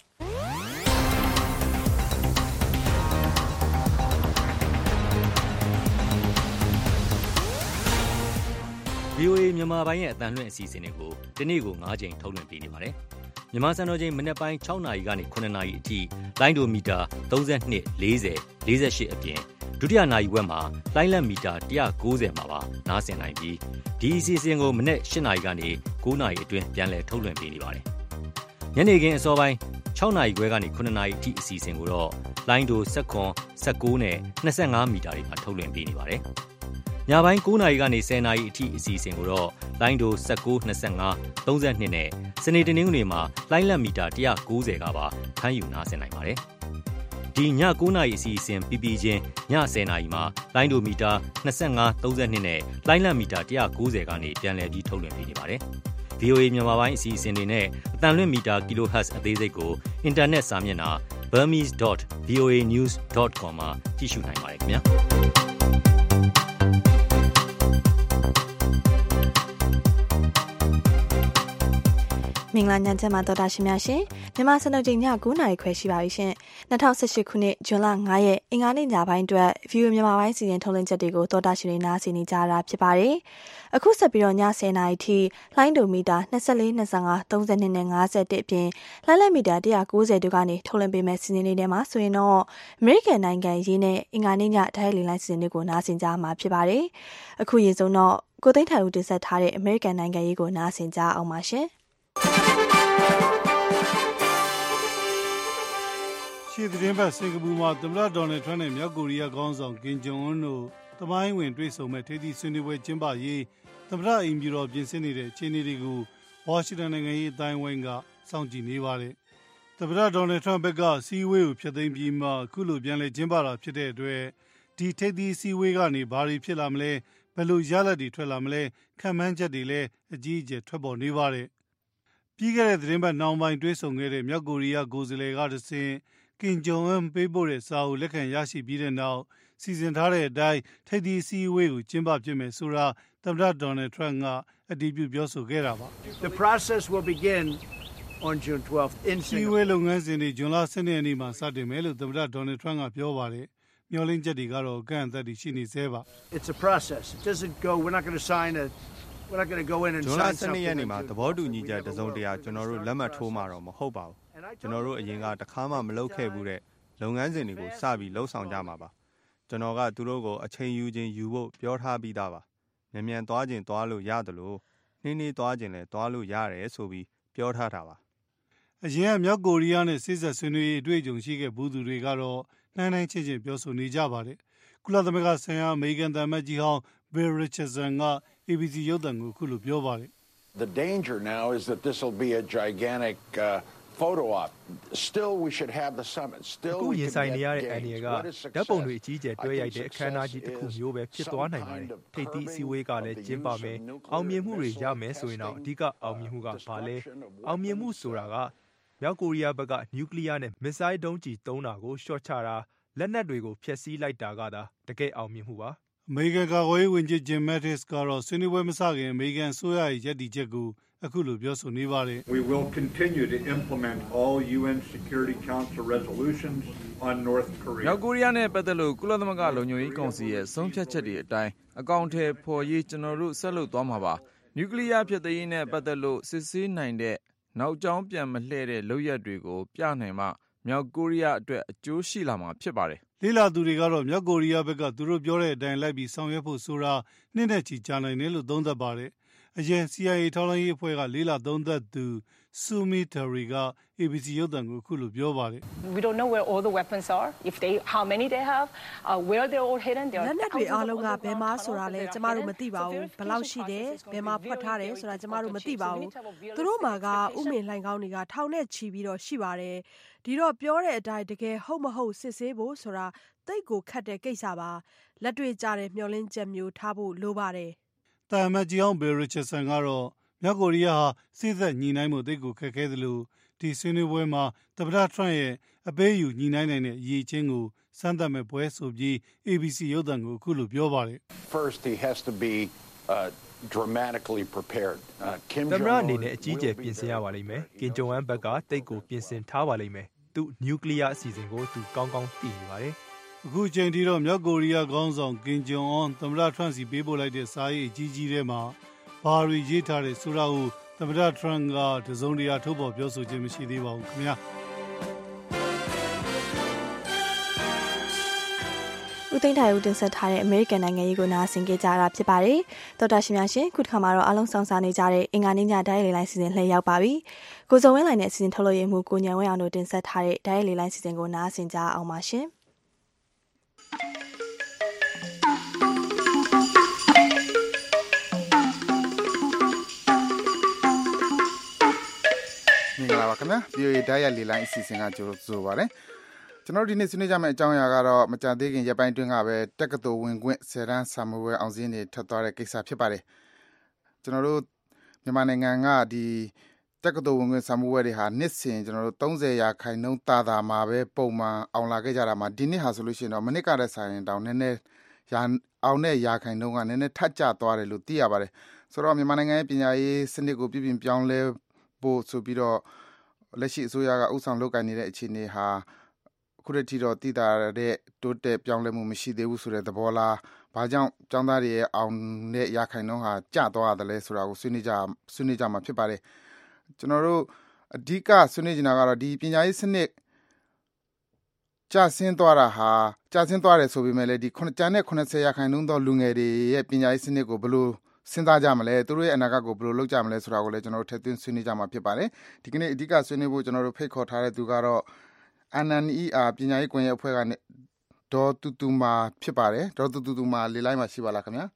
ဗီအိုအေ မြန်မာပိုင်းရဲ့အသံလွှင့်အစီအစဉ်တွေကိုဒီနေ့ကို၅ချိန်ထုတ်လွှင့်ပေးနေပါတယ်။မြန်မာစံတော်ချိန်မနက်ပိုင်း၆နာရီကနေ၇နာရီအထိလိုင်းဒိုမီတာ၃၂ ၄၀ ၄၈အပြင်ဒုတိယနာရီဝက်မှာလိုင်းလက်မီတာ၁၉၀မှာပါနားဆင်နိုင်ပြီးဒီအစီအစဉ်ကိုမနက်၈နာရီကနေ၉နာရီအတွင်းပြန်လည်ထုတ်လွှင့်ပေးနေပါတယ်။ညနေခင်းအစောပိုင်း၆နာရီခွဲကနေ၇နာရီအထိအစီအစဉ်ကိုတော့လိုင်းဒို၁၇ ၁၉နဲ့၂၅မီတာတွေမှာထုတ်လွှင့်ပေးနေပါတယ်။ညပိုင်း၉နာရီကနေ၁၀နာရီအထိအစီအစဉ်ကိုတော့လိုင်းဒို၁၉ ၂၅ ၃၂နဲ့စနေတနင်္ဂနွေမှာလိုင်းလက်မီတာ၁၉၀ကပါဖမ်းယူနားဆင်နိုင်ပါတယ်။ဒီညကိုးနာရီအစီအစဉ်ပြီးပြီးချင်းညဆယ်နာရီမှာလိုင်းဒိုမီတာနှစ်၅ သုံး၂နဲ့လိုင်းလံမီတာone ninetyကနေပြန်လည်ပြီးထုတ်လွှင့်ပေးနေပါတယ်။ ဗီအိုအေ မြန်မာပိုင်းအစီအစဉ်တွေနဲ့အတန်လွင့်မီတာ kilohertz အသေးစိတ်ကိုအင်တာနက်စာမျက်နှာ burmese dot v o a news dot com မှာကြည့်ရှုနိုင်ပါတယ်ခင်ဗျာ။မင်္ဂလာညချမ်းပါတော်တာရှင်များရှင်မြန်မာစံတော်ချိန်ည9:00နာရီခွဲရှိပါပြီရှင်၂၀၁၈ခုနှစ်ဇွန်လ၅ရက်အင်္ဂါနေ့ညပိုင်းအတွက် View မြန်မာပိုင်းစီစဉ်ထုတ်လွှင့်ချက်တွေကိုတော်တာရှင်တွေနားဆင်နေကြတာဖြစ်ပါတယ်အခုဆက်ပြီးတော့ညဆယ်နာရီထိလိုင်းဒိုမီတာ၂၄ ၂၅ ၃၂နဲ့၅၁အပြင်လိုင်းလက်မီတာone ninetyတို့ကနေထုတ်လွှင့်ပေးမယ့်စီစဉ်လေးတွေမှာဆိုရင်တော့အမေရိကန်နိုင်ငံရေးနဲ့အင်္ဂါနေ့ညဒိုင်းလီလိုင်းစီစဉ်တွေကိုနားဆင်ကြမှာဖြစ်ပါတယ်အခုရေဆုံးတော့ကိုသိန်းထိုင်ဦးတင်ဆက်ထားတဲ့အမေရိကန်နိုင်ငံရေးကိုနားဆင်ကြအောင်ပါရှင်ရှေ့သတင်းပတ်စင်ကာပူမှာသမ္မတဒေါ်နယ်ထရန့်နဲ့မြောက်ကိုရီးယားခေါင်းဆောင်ကင်ဂျုံအွန်းတို့သမိုင်းဝင်တွေ့ဆုံမဲ့ထိပ်သီးဆွေးနွေးပွဲကျင်းပရေးသမ္မတအိမ်ဖြူတော်ပြင်ဆင်နေတဲ့အခြေအနေတွေကိုဝါရှင်တန်နိုင်ငံရေးအတိုင်းအဝိုင်းကစောင့်ကြည့်နေပါတယ်။သမ္မတဒေါ်နယ်ထရန့်ဘက်ကစီးဝေးကိုဖျက်သိမ်းပြီးမှအခုလိုပြန်လည်ကျင်းပတာဖြစ်တဲ့အတွက်ဒီထိပ်သီးစီးဝေးကနေဘာတွေဖြစ်လာမလဲဘယ်လိုရလဒ်တွေထွက်လာမလဲခံမှန်းချက်တွေလည်းအကြီးအကျယ်ထွက်ပေါ်နေပါတယ်။ပြီးခဲ့တဲ့သတင်းပတ်နှောင်းပိုင်းတွေ့ဆုံခဲ့တဲ့မြောက်ကိုရီးယားကိုယ်စားလှယ်ကတဆင့်ကင်ဂျုံအွန်းပေးပို့တဲ့စာအုပ်လက်ခံရရှိပြီးတဲ့နောက်စီစဉ်ထားတဲ့အတိုင်းထိပ်သီးအစည်းအဝေးကိုကျင်းပဖြစ်မယ်ဆိုတာသမ္မတဒေါ်နယ်ထရန့်ကအတည်ပြုပြောဆိုခဲ့တာပါ The process will begin on June twelfth in Singapore. စီဝေးလုပ်ငန်းစဉ်တွေဇွန်လ၁၂ရက်နေ့မှာစတင်မယ်လို့သမ္မတဒေါ်နယ်ထရန့်ကပြောပါတယ်မျှော်လင့်ချက်တွေကတော့အကန့်အသတ်တွေရှိနေသေးပါ It's a process. It doesn't go we're not going to sign a we're not going to go in and sign something. ဇွန်လ၁၂ရက်နေ့မှာသဘောတူညီချက်တစုံတရာကျွန်တော်တို့လက်မှတ်ထိုးမှာတော့မဟုတ်ပါဘူးကျွန်တော်တို့အရင်ကတခါမှမလုပ်ခဲ့ဘူးတဲ့လုပ်ငန်းစဉ်တွေကိုစပြီးလှုပ်ဆောင်ကြမှာပါကျွန်တော်ကသူတို့ကိုအချိန်ယူခြင်းယူဖို့ပြောထားပြီးသားပါမြန်မြန်သွားခြင်းသွားလို့ရတယ်လို့နှင်းနှီးသွားခြင်းလည်းသွားလို့ရတယ်ဆိုပြီးပြောထားတာပါအရင်ကမြောက်ကိုရီးယားနဲ့စစ်ဆက်ဆွေးနွေးရေးအတွေ့အကြုံရှိခဲ့ဘူးသူတွေကတော့နှမ်းနှမ်းချင်းချင်းပြောဆိုနေကြပါတယ်ကုလသမဂ္ဂဆိုင်ရာအမေရိကန်သံအမတ်ကြီးဟောင်း Bill Richardson က A B C ရုပ်သံကိုခုလိုပြောပါတယ် The danger now is that this will be a gigantic uh, photo op. Still we should have the summit. Still အခုရင်ဆိုင်နေရတဲ့အန်ဒီကဓာတ်ပုံတွေအကြီးအကျယ်တွဲရိုက်တဲ့အခမ်းအနားကြီးတစ်ခုမျိုးပဲဖြစ်သွားနိုင်ပါတယ်ထိပ်သီးအစည်းအဝေးကလည်းကျင်းပမယ်အောင်မြင်မှုတွေရမယ်ဆိုရင်တော့အဓိကအောင်မြင်မှုကဘာလဲအောင်မြင်မှုဆိုတာကမြောက်ကိုရီးယားဘက်ကနျူကလ িয়ার နဲ့မစ်ဆိုင်းဒုံးကျည်သုံးတာကိုရှော့ချတာလက်နက်တွေကိုဖျက်ဆီးလိုက်တာကသာတကယ်အောင်မြင်မှုပါအမေရိကန်ကာကွယ်ရေးဝန်ကြီး Jim Mattis ကတော့ဆွေးနွေးပွဲမစခင်အမေရိကန်အစိုးရရဲ့ရည်တည်ချက်ကိုအခုလိုပြောဆိုနေပါတယ် We will continue to implement all U N Security Council resolutions on North Korea. မြောက်ကိုရီးယားနဲ့ပတ်သက်လို့ကုလသမဂ္ဂလုံခြုံရေးကောင်စီရဲ့ဆုံးဖြတ်ချက်တွေအတိုင်းအကောင့်ထဲပေါ်ရေးကျွန်တော်တို့ဆက်လုပ်သွားမှာပါနျူကလ িয়ার ဖြစ်တဲ့ရေးနဲ့ပတ်သက်လို့စစ်ဆေးနိုင်တဲ့နောက်ကျောင်းပြန်မလှည့်တဲ့လုပ်ရက်တွေကိုပြနိုင်မှမြောက်ကိုရီးယားအတွက်အကျိုးရှိလာမှာဖြစ်ပါတယ်လေ့လာသူတွေကတော့မြောက်ကိုရီးယားဘက်ကသူတို့ပြောတဲ့အတိုင်းလိုက်ပြီးဆောင်ရွက်ဖို့ဆိုတာနှစ်နဲ့ချီကြာနိုင်တယ်လို့သုံးသပ်ပါတယ်အရင် C I A ထောက်လှမ်းရေးအဖွဲ့ကလေးလာသုံးသပ်သူ Sumi Terry က A B C ရုပ်သံကိုခုလိုပြောပါတယ် We don't know where all the weapons are if they how many they have uh, where they're all hidden they are လက်နက်တွေအားလုံးကဘယ်မှာဆိုတာလဲကျမတို့မသိပါဘူးဘယ်လောက်ရှိတယ်ဘယ်မှာဖွက်ထားတယ်ဆိုတာကျမတို့မသိပါဘူးသူတို့မှာကဥမင်လှိုင်ကောင်းတွေကထောင်နဲ့ချီပြီးတော့ရှိပါတယ်ဒီတော့ပြောတဲ့အတိုင်းတကယ်ဟုတ်မဟုတ်စစ်ဆေးဖို့ဆိုတာတိတ်ကိုခတ်တဲ့ကိစ္စပါလက်တွေ့ကြတဲ့မျှော်လင့်ချက်မျိုးထားဖို့လိုပါတယ်တာမတ်ကြီးအောင် Bill Richardson ကတော့မြောက်ကိုရီးယားဟာစစ်သက်ညီနိုင်မှုတိတ်ကိုခက်ခဲသလိုဒီဆွေးနွေးပွဲမှာသမ္မတထရန့်ရဲ့အပေးယူညီနိုင်နိုင်တဲ့အရေးချင်းကိုစမ်းသပ်မဲ့ပွဲဆိုပြီး A B C ရုပ်သံကိုအခုလိုပြောပါတယ် First he has to be uh, dramatically prepared. Uh, Kim Jong Un သမ္မတအနေနဲ့အကြီးကျယ်ပြင်ဆင်ရပါလိမ့်မယ်ကင်ဂျုံအန်ဘက်ကတိတ်ကိုပြင်ဆင်ထားပါလိမ့်မယ်သူနျူကလ িয়ার အစီအစဉ်ကိုသူကောင်းကောင်းသိနေပါတယ်အခုချိန်ထိတော့မြောက်ကိုရီးယားခေါင်းဆောင်ကင်ဂျုံအွန်သမ္မတထရန့်စီပေးပို့လိုက်တဲ့စာရေးအကြီးကြီးထဲမှာဘာတွေရေးထားတဲ့ဆိုတာကိုသမ္မတထရန့်ကတစုံတရာထုတ်ဖော်ပြောဆိုခြင်းမရှိသေးပါဘူးခင်ဗျာဦးသိန်းထိုင်ဦးတင်ဆက်ထားတဲ့အမေရိကန်နိုင်ငံရေးကိုနားဆင်ကြကြတာဖြစ်ပါတယ်။တော်တာရှင်များရှင်ခုတစ်ခါမှာတော့အားလုံးဆောင်စားနေကြတဲ့အင်္ဂါနေ့ညဒိုင်းလေလိုင်းစီစဉ်လှည့်ရောက်ပါပြီ။ကိုစုံဝင်းလိုင်းနဲ့စီစဉ်ထုတ်လို့ရမှုကိုညံဝဲအောင်တို့တင်ဆက်ထားတဲ့ဒိုင်းလေလိုင်းစီစဉ်ကိုနားဆင်ကြအောင်ပါရှင်။မင်္ဂလာပါခင်ဗျာ V O A ဓာတ်ရိုက်လေလိုင်းအစီအစဉ်ကကြိုဆိုပါရစေကျွန်တော်ဒီနေ့ဆွေးနွေးကြမယ့်အကြောင်းအရာကတော့မကြသေးခင်ရက်ပိုင်းတွင်းကပဲတက္ကသိုလ်ဝင်ခွင့်ဆယ်တန်းစာမေးပွဲအောင်စင်းတွေထွက်သွားတဲ့ကိစ္စဖြစ်ပါတယ်ကျွန်တော်တို့မြန်မာနိုင်ငံကဒီတက္ကသိုလ်ဝင်ခွင့်စာမေးပွဲတွေဟာနှစ်စဉ်ကျွန်တော်တို့သုံးဆယ်ရာခိုင်နှုန်းသာသာမှာပဲပုံမှန်အောင်လာခဲ့ကြတာမှာဒီနှစ်ဟာဆိုလို့ရှိရင်တော့မနစ်ကတည်းကဆိုင်ရင်တောင်နည်းနည်းရာအောင်တဲ့ရာခိုင်နှုန်းကနည်းနည်းထပ်ကျသွားတယ်လို့သိရပါတယ်ဆိုတော့မြန်မာနိုင်ငံရဲ့ပညာရေးစနစ်ကိုပြည်ပြင်ပြောင်းလဲဖို့ဆိုပြီးတော့လက်ရှိအစိုးရကဥဆောင်လုပ်ကိုင်နေတဲ့အခြေအနေဟာခုတည်းထိတော့တည်တာတဲ့တိုးတက်ပြောင်းလဲမှုမရှိသေးဘူးဆိုတဲ့သဘောလားဘာကြောင့်ကျောင်းသားတွေရဲ့အောင်တဲ့ရာခိုင်နှုန်းဟာကျသွားရတယ်လဲဆိုတာကိုဆွေးနွေးကြဆွေးနွေးကြမှာဖြစ်ပါတယ်ကျွန်တော်တို့အဓိကဆွေးနွေးနေတာကတော့ဒီပညာရေးစနစ်ကျဆင်းသွားတာဟာကျဆင်းသွားတယ်ဆိုပေမဲ့လည်းဒီကျန်တဲ့80ရာခိုင်နှုန်းသောလူငယ်တွေရဲ့ပညာရေးစနစ်ကိုဘယ်လိုစဉ်းစားကြမလဲသူတို့ရဲ့အနာဂတ်ကိုဘယ်လိုလုပ်ကြမလဲဆိုတာကိုလည်းကျွန်တော်တို့ထည့်သွင်းဆွေးနွေးကြမှာဖြစ်ပါတယ်ဒီကနေ့အဓိကဆွေးနွေးဖို့ကျွန်တော်တို့ဖိတ်ခေါ်ထားတဲ့သူကတော့ N N E R ပညာရေးကွန်ရက်အဖွဲ့ကနေဒေါ်တူတူမာဖြစ်ပါတယ်ဒေါ်တူတူမာလေလိုက်မှာရှိပါလားခင်ဗျာ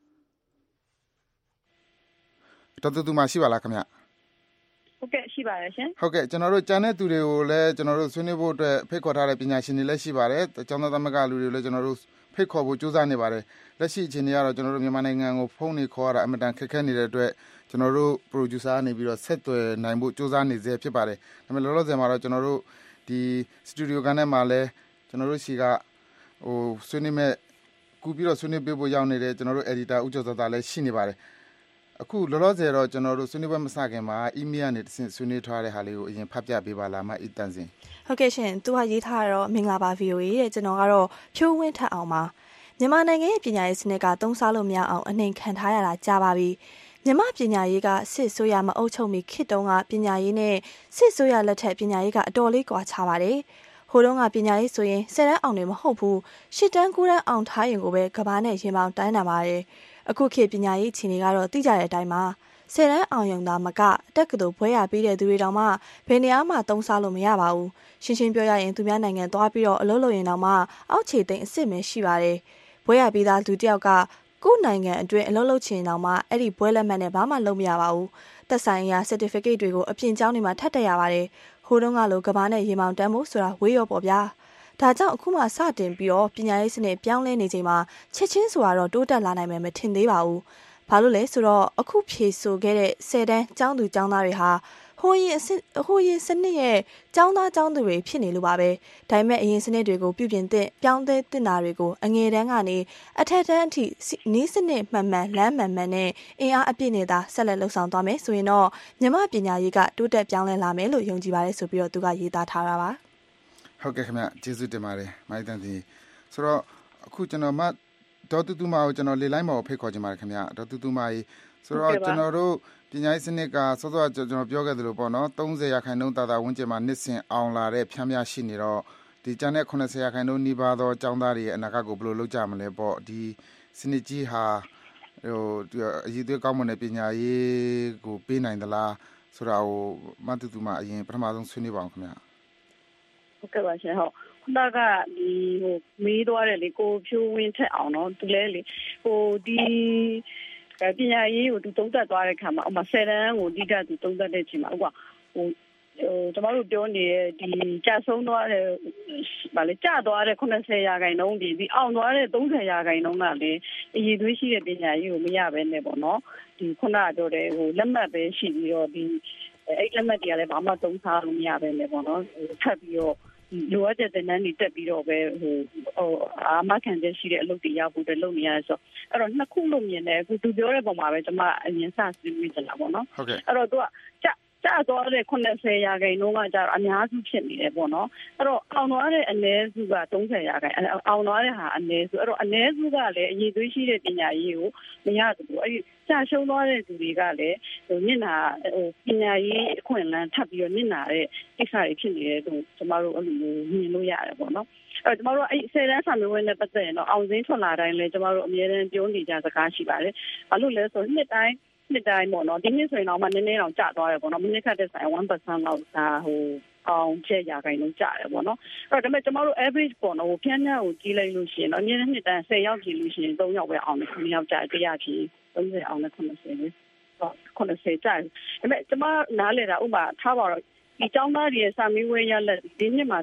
ဒေါ်တူတူမာရှိပါလားခင်ဗျာဟုတ်ကဲ့ရှိပါတယ်ရှင်ဟုတ်ကဲ့ကျွန်တော်တို့ကျန်တဲ့သူတွေကိုလည်းကျွန်တော်တို့ဆွေးနွေးဖို့အတွက်ဖိတ်ခေါ်ထားတဲ့ပညာရှင်တွေလည်းရှိပါတယ်ကျောင်းသားသမဂ္ဂလူတွေလည်းကျွန်တော်တို့ဖိတ်ခေါ်ဖို့ကြိုးစားနေပါတယ်လက်ရှိအခြေအနေကတော့ကျွန်တော်တို့မြန်မာနိုင်ငံကိုဖုန်းနေခေါ်ရတာအမတန်ခက်ခဲနေတဲ့အတွက်ကျွန်တော်တို့ producer ကနေပြီးတော့ဆက်သွယ်နိုင်ဖို့ကြိုးစားနေစေဖြစ်ပါတယ်ဒါပေမဲ့လောလောဆယ်မှာတော့ကျွန်တော်တို့ဒီ studio ကနေမှာလည်းကျွန်တော်တို့ရှိကဟိုဆွေးနွေးမဲ့ကူပြီးတော့ဆွေးနွေးပေးဖို့ရောက်နေတဲ့ကျွန်တော်တို့ editor ဦးကျော်စောသားလည်းရှိနေပါတယ်အခုလောလောဆယ်တော့ကျွန်တော်တို့ဆွေးနွေးပွဲမစခင်မှာ email နဲ့ဆွေးနွေးထားတဲ့ဟာလေးကိုအရင်ဖတ်ပြပေးပါလားမအီတန်စင်ဟုတ်ကဲ့ရှင်သူကရေးထားတော့မင်္ဂလာပါ ဗီအိုအေ တဲ့ကျွန်တော်ကတော့ဖြိုးဝင်းထက်အောင်ပါမြန်မာနိုင်ငံရဲ့ပညာရေးစနစ်ကသုံးစားလို့မရအောင်အနှိမ်ခံထားရတာကြာပါပြီမြန်မာပညာရေးကစစ်ဆိုရမအုပ်ချုပ်မီခေတ်တုန်းကပညာရေးနဲ့စစ်ဆိုရလက်ထက်ပညာရေးကအတော်လေးကွာခြားပါတယ်ဟိုတုန်းကပညာရေးဆိုရင်ဆယ်တန်းအောင်နေမဟုတ်ဘူးရှစ်တန်းကိုတန်းအောင်ထားရင်ကိုပဲကဘာနဲ့ရင်ပေါင်တိုင်းတာပါတယ်အခုခေတ်ပညာရေးအခြေအနေကတော့သိကြတဲ့အတိုင်းပါဆယ်တန်းအောင်ရုံသာမကတက္ကသိုလ်ဘွဲရပြီးတဲ့သူတွေတောင်မှဘယ်နေရာမှသုံးစားလို့မရပါဘူးရှင်းရှင်းပြောရရင်သူများနိုင်ငံသွားပြီးတော့အလုပ်လုပ်ရင်တောင်မှအောက်ခြေသိမ်းအစ်စ်ပဲရှိပါတယ်ဘွဲရပြီးသားလူတစ်ယောက်ကကိုယ်နိုင်ငံအတွင်းအလုပ်လုပ်ချင်တောင်မှအဲ့ဒီဘွဲလက်မှတ်နဲ့ဘာမှလုပ်မရပါဘူးသက်ဆိုင်ရာ certificate တွေကိုအပြင်ကျောင်းတွေမှာထပ်တက်ရပါတယ်ဟိုတုန်းကလိုကဘာနဲ့ရေမောင်တန်းဖို့ဆိုတာဝေးရောပေါ့ဗျာဒါကြောင့်အခုမှစတင်ပြီးတော့ပညာရေးစနစ်ပြောင်းလဲနေချိန်မှာချက်ချင်းဆိုတာတော့တိုးတက်လာနိုင်မယ်မထင်သေးပါဘူးဘာလို့လဲဆိုတော့အခုဖြေဆိုခဲ့တဲ့ဆယ်တန်းကျောင်းသူကျောင်းသားတွေဟာဟိုရင်ဟိုရင်စနစ်ရဲ့ကျောင်းသားကျောင်းသူတွေဖြစ်နေလို့ပါပဲဒါပေမဲ့အရင်စနစ်တွေကိုပြုပြင်သင့်ပြောင်းလဲသင့်တာတွေကိုအငယ်တန်းကနေအထက်တန်းအထိနီးစနစ်မှန်မှန်လမ်းမှန်မှန်နဲ့အင်အားအပြည့်နေတာဆက်လက်လှုပ်ဆောင်သွားမယ်ဆိုရင်တော့မြန်မာပညာရေးကတိုးတက်ပြောင်းလဲလာမယ်လို့ယုံကြည်ပါတယ်ဆိုပြီးတော့သူကရေးသားထားတာပါဟုတ်ကဲ့ခင်ဗျကျေးဇူးတင်ပါတယ်မိုင်းတန်စီဆိုတော့အခုကျွန်တော်မှဒေါ်တူတူမာကိုကျွန်တော်လေလိုက်မှာဖိတ်ခေါ်ချင်ပါတယ်ခင်ဗျဒေါ်တူတူမာကြီးဆိုတော့ကျွန်တော်တို့ပညာရေးစနစ်ကစောစောကျွန်တော်ပြောခဲ့သလိုပေါ့နော်သုံးဆယ်ရာခိုင်နှုန်းတာတာဝန်းကျင်မှာနှစ်စဉ်အောင်လာတဲ့ဖြန်းပြရှိနေတော့ဒီကျန်တဲ့80ရာခိုင်နှုန်းနီးပါးသောကျောင်းသားတွေရဲ့အနာဂတ်ကိုဘယ်လိုလုပ်ကြမလဲပေါ့ဒီစနစ်ကြီးဟာဟိုအရေးသွေးကောင်းမွန်တဲ့ပညာရေးကိုပေးနိုင်သလားဆိုတာကိုမတူတူမာအရင်ပထမဆုံးဆွေးနွေးပါအောင်ခင်ဗျဟုတ်ကဲ့ပါရှင်ဟုတ်ခုနကဒီဟိုမေးသွားတယ်လေကိုဖြိုးဝင်းထက်အောင်နော်သူလဲလေဟိုဒီပညာရေးကိုသူသုံးသပ်သွားတဲ့ခါမှာဥပမာဆယ်တန်းကိုတိကျသူသုံးသပ်တဲ့ချိန်မှာဥပမာဟိုကျွန်တော်တို့ပြောနေတဲ့ဒီကြာဆုံးသွားတဲ့ဗာလေကြာသွားတဲ့80ရာခိုင်နှုန်းဒီဒီအောင်သွားတဲ့30ရာခိုင်နှုန်းကလေအရေးသွေးရှိတဲ့ပညာရေးကိုမရဘဲနဲ့ပေါ့နော်ဒီခုနကပြောတဲ့ဟိုလက်မှတ်ပဲရှိပြီးတော့ဒီအဲ့လက်မှတ်တွေကလည်းဘာမှသုံးစားလို့မရဘဲနဲ့ပေါ့နော်ထပ်ပြီးတော့လိုအပ်တဲ့တန်းတန်းတွေတက်ပြီးတော့ပဲဟိုဟိုအာမခံချက်ရှိတဲ့အလုပ်တွေရဖို့တလုပ်နေရဆိုအဲ့တော့နှစ်ခုလို့မြင်တယ်အခုသူပြောတဲ့ပုံမှာပဲကျွန်မအရင်စဆွေးနွေးကြတာပေါ့နော်အဲ့တော့သူကကြကျသွားတဲ့80ရာခိုင်နှုန်းကကြတော့အများစုဖြစ်နေတယ်ပေါ့နော်အဲ့တော့အောင်သွားတဲ့အနည်းစုက30ရာခိုင်အောင်သွားတဲ့ဟာအနည်းစုအဲ့တော့အနည်းစုကလည်းအရေးသွေးရှိတဲ့ပညာရေးကိုမရဘူးအဲ့ဒီကျရှုံးသွားတဲ့သူတွေကလည်းဟိုမျက်နှာဟိုပညာရေးအခွင့်အလမ်းထပ်ပြီးတော့မျက်နှာတဲ့ကိစ္စတွေဖြစ်နေတယ်ဆိုကျွန်တော်တို့အဲ့လိုမျိုးမြင်လို့ရတယ်ပေါ့နော်အဲ့တော့ကျွန်တော်တို့အဲ့ဆယ်တန်းစာမေးပွဲနဲ့ပတ်သက်ရင်တော့အောင်စင်းထွက်လာတိုင်းလည်းကျွန်တော်တို့အများအားပြောနေကြစကားရှိပါတယ်ဘာလို့လဲဆိုနှစ်တိုင်းနှစ်တိုင်းပေါ့နော်ဒီနှစ်ဆိုရင်တော့မှနည်းနည်းတော့ကျသွားတယ်ပေါ့နော်မိနစ်ခတ်တဲ့ဆိုင် one percent လောက်ဒါဟိုအောင်ချက်ရာခိုင်နှုန်းကျတယ်ပေါ့နော်အဲ့တော့ဒါပေမဲ့ကျွန်တော်တို့ average ပေါ့နော်ဟိုဖြန်းဖြန်းကိုကြီးလိုက်လို့ရှိရင်တော့အနည်းနဲ့နှစ်တန်း10ယောက်ကြည့်လို့ရှိရင်3ယောက်ပဲအောင်တယ်9ယောက်ကျတယ်100ကြည့်30အောင်နဲ့80လေဟုတ်80ကျတယ်ဒါပေမဲ့ကျွန်မနားလေတာဥပမာထားပါတော့ဒီကျောင်းသားတွေရဲ့စာမေးပွဲရလက်ဒီနှစ်မှာ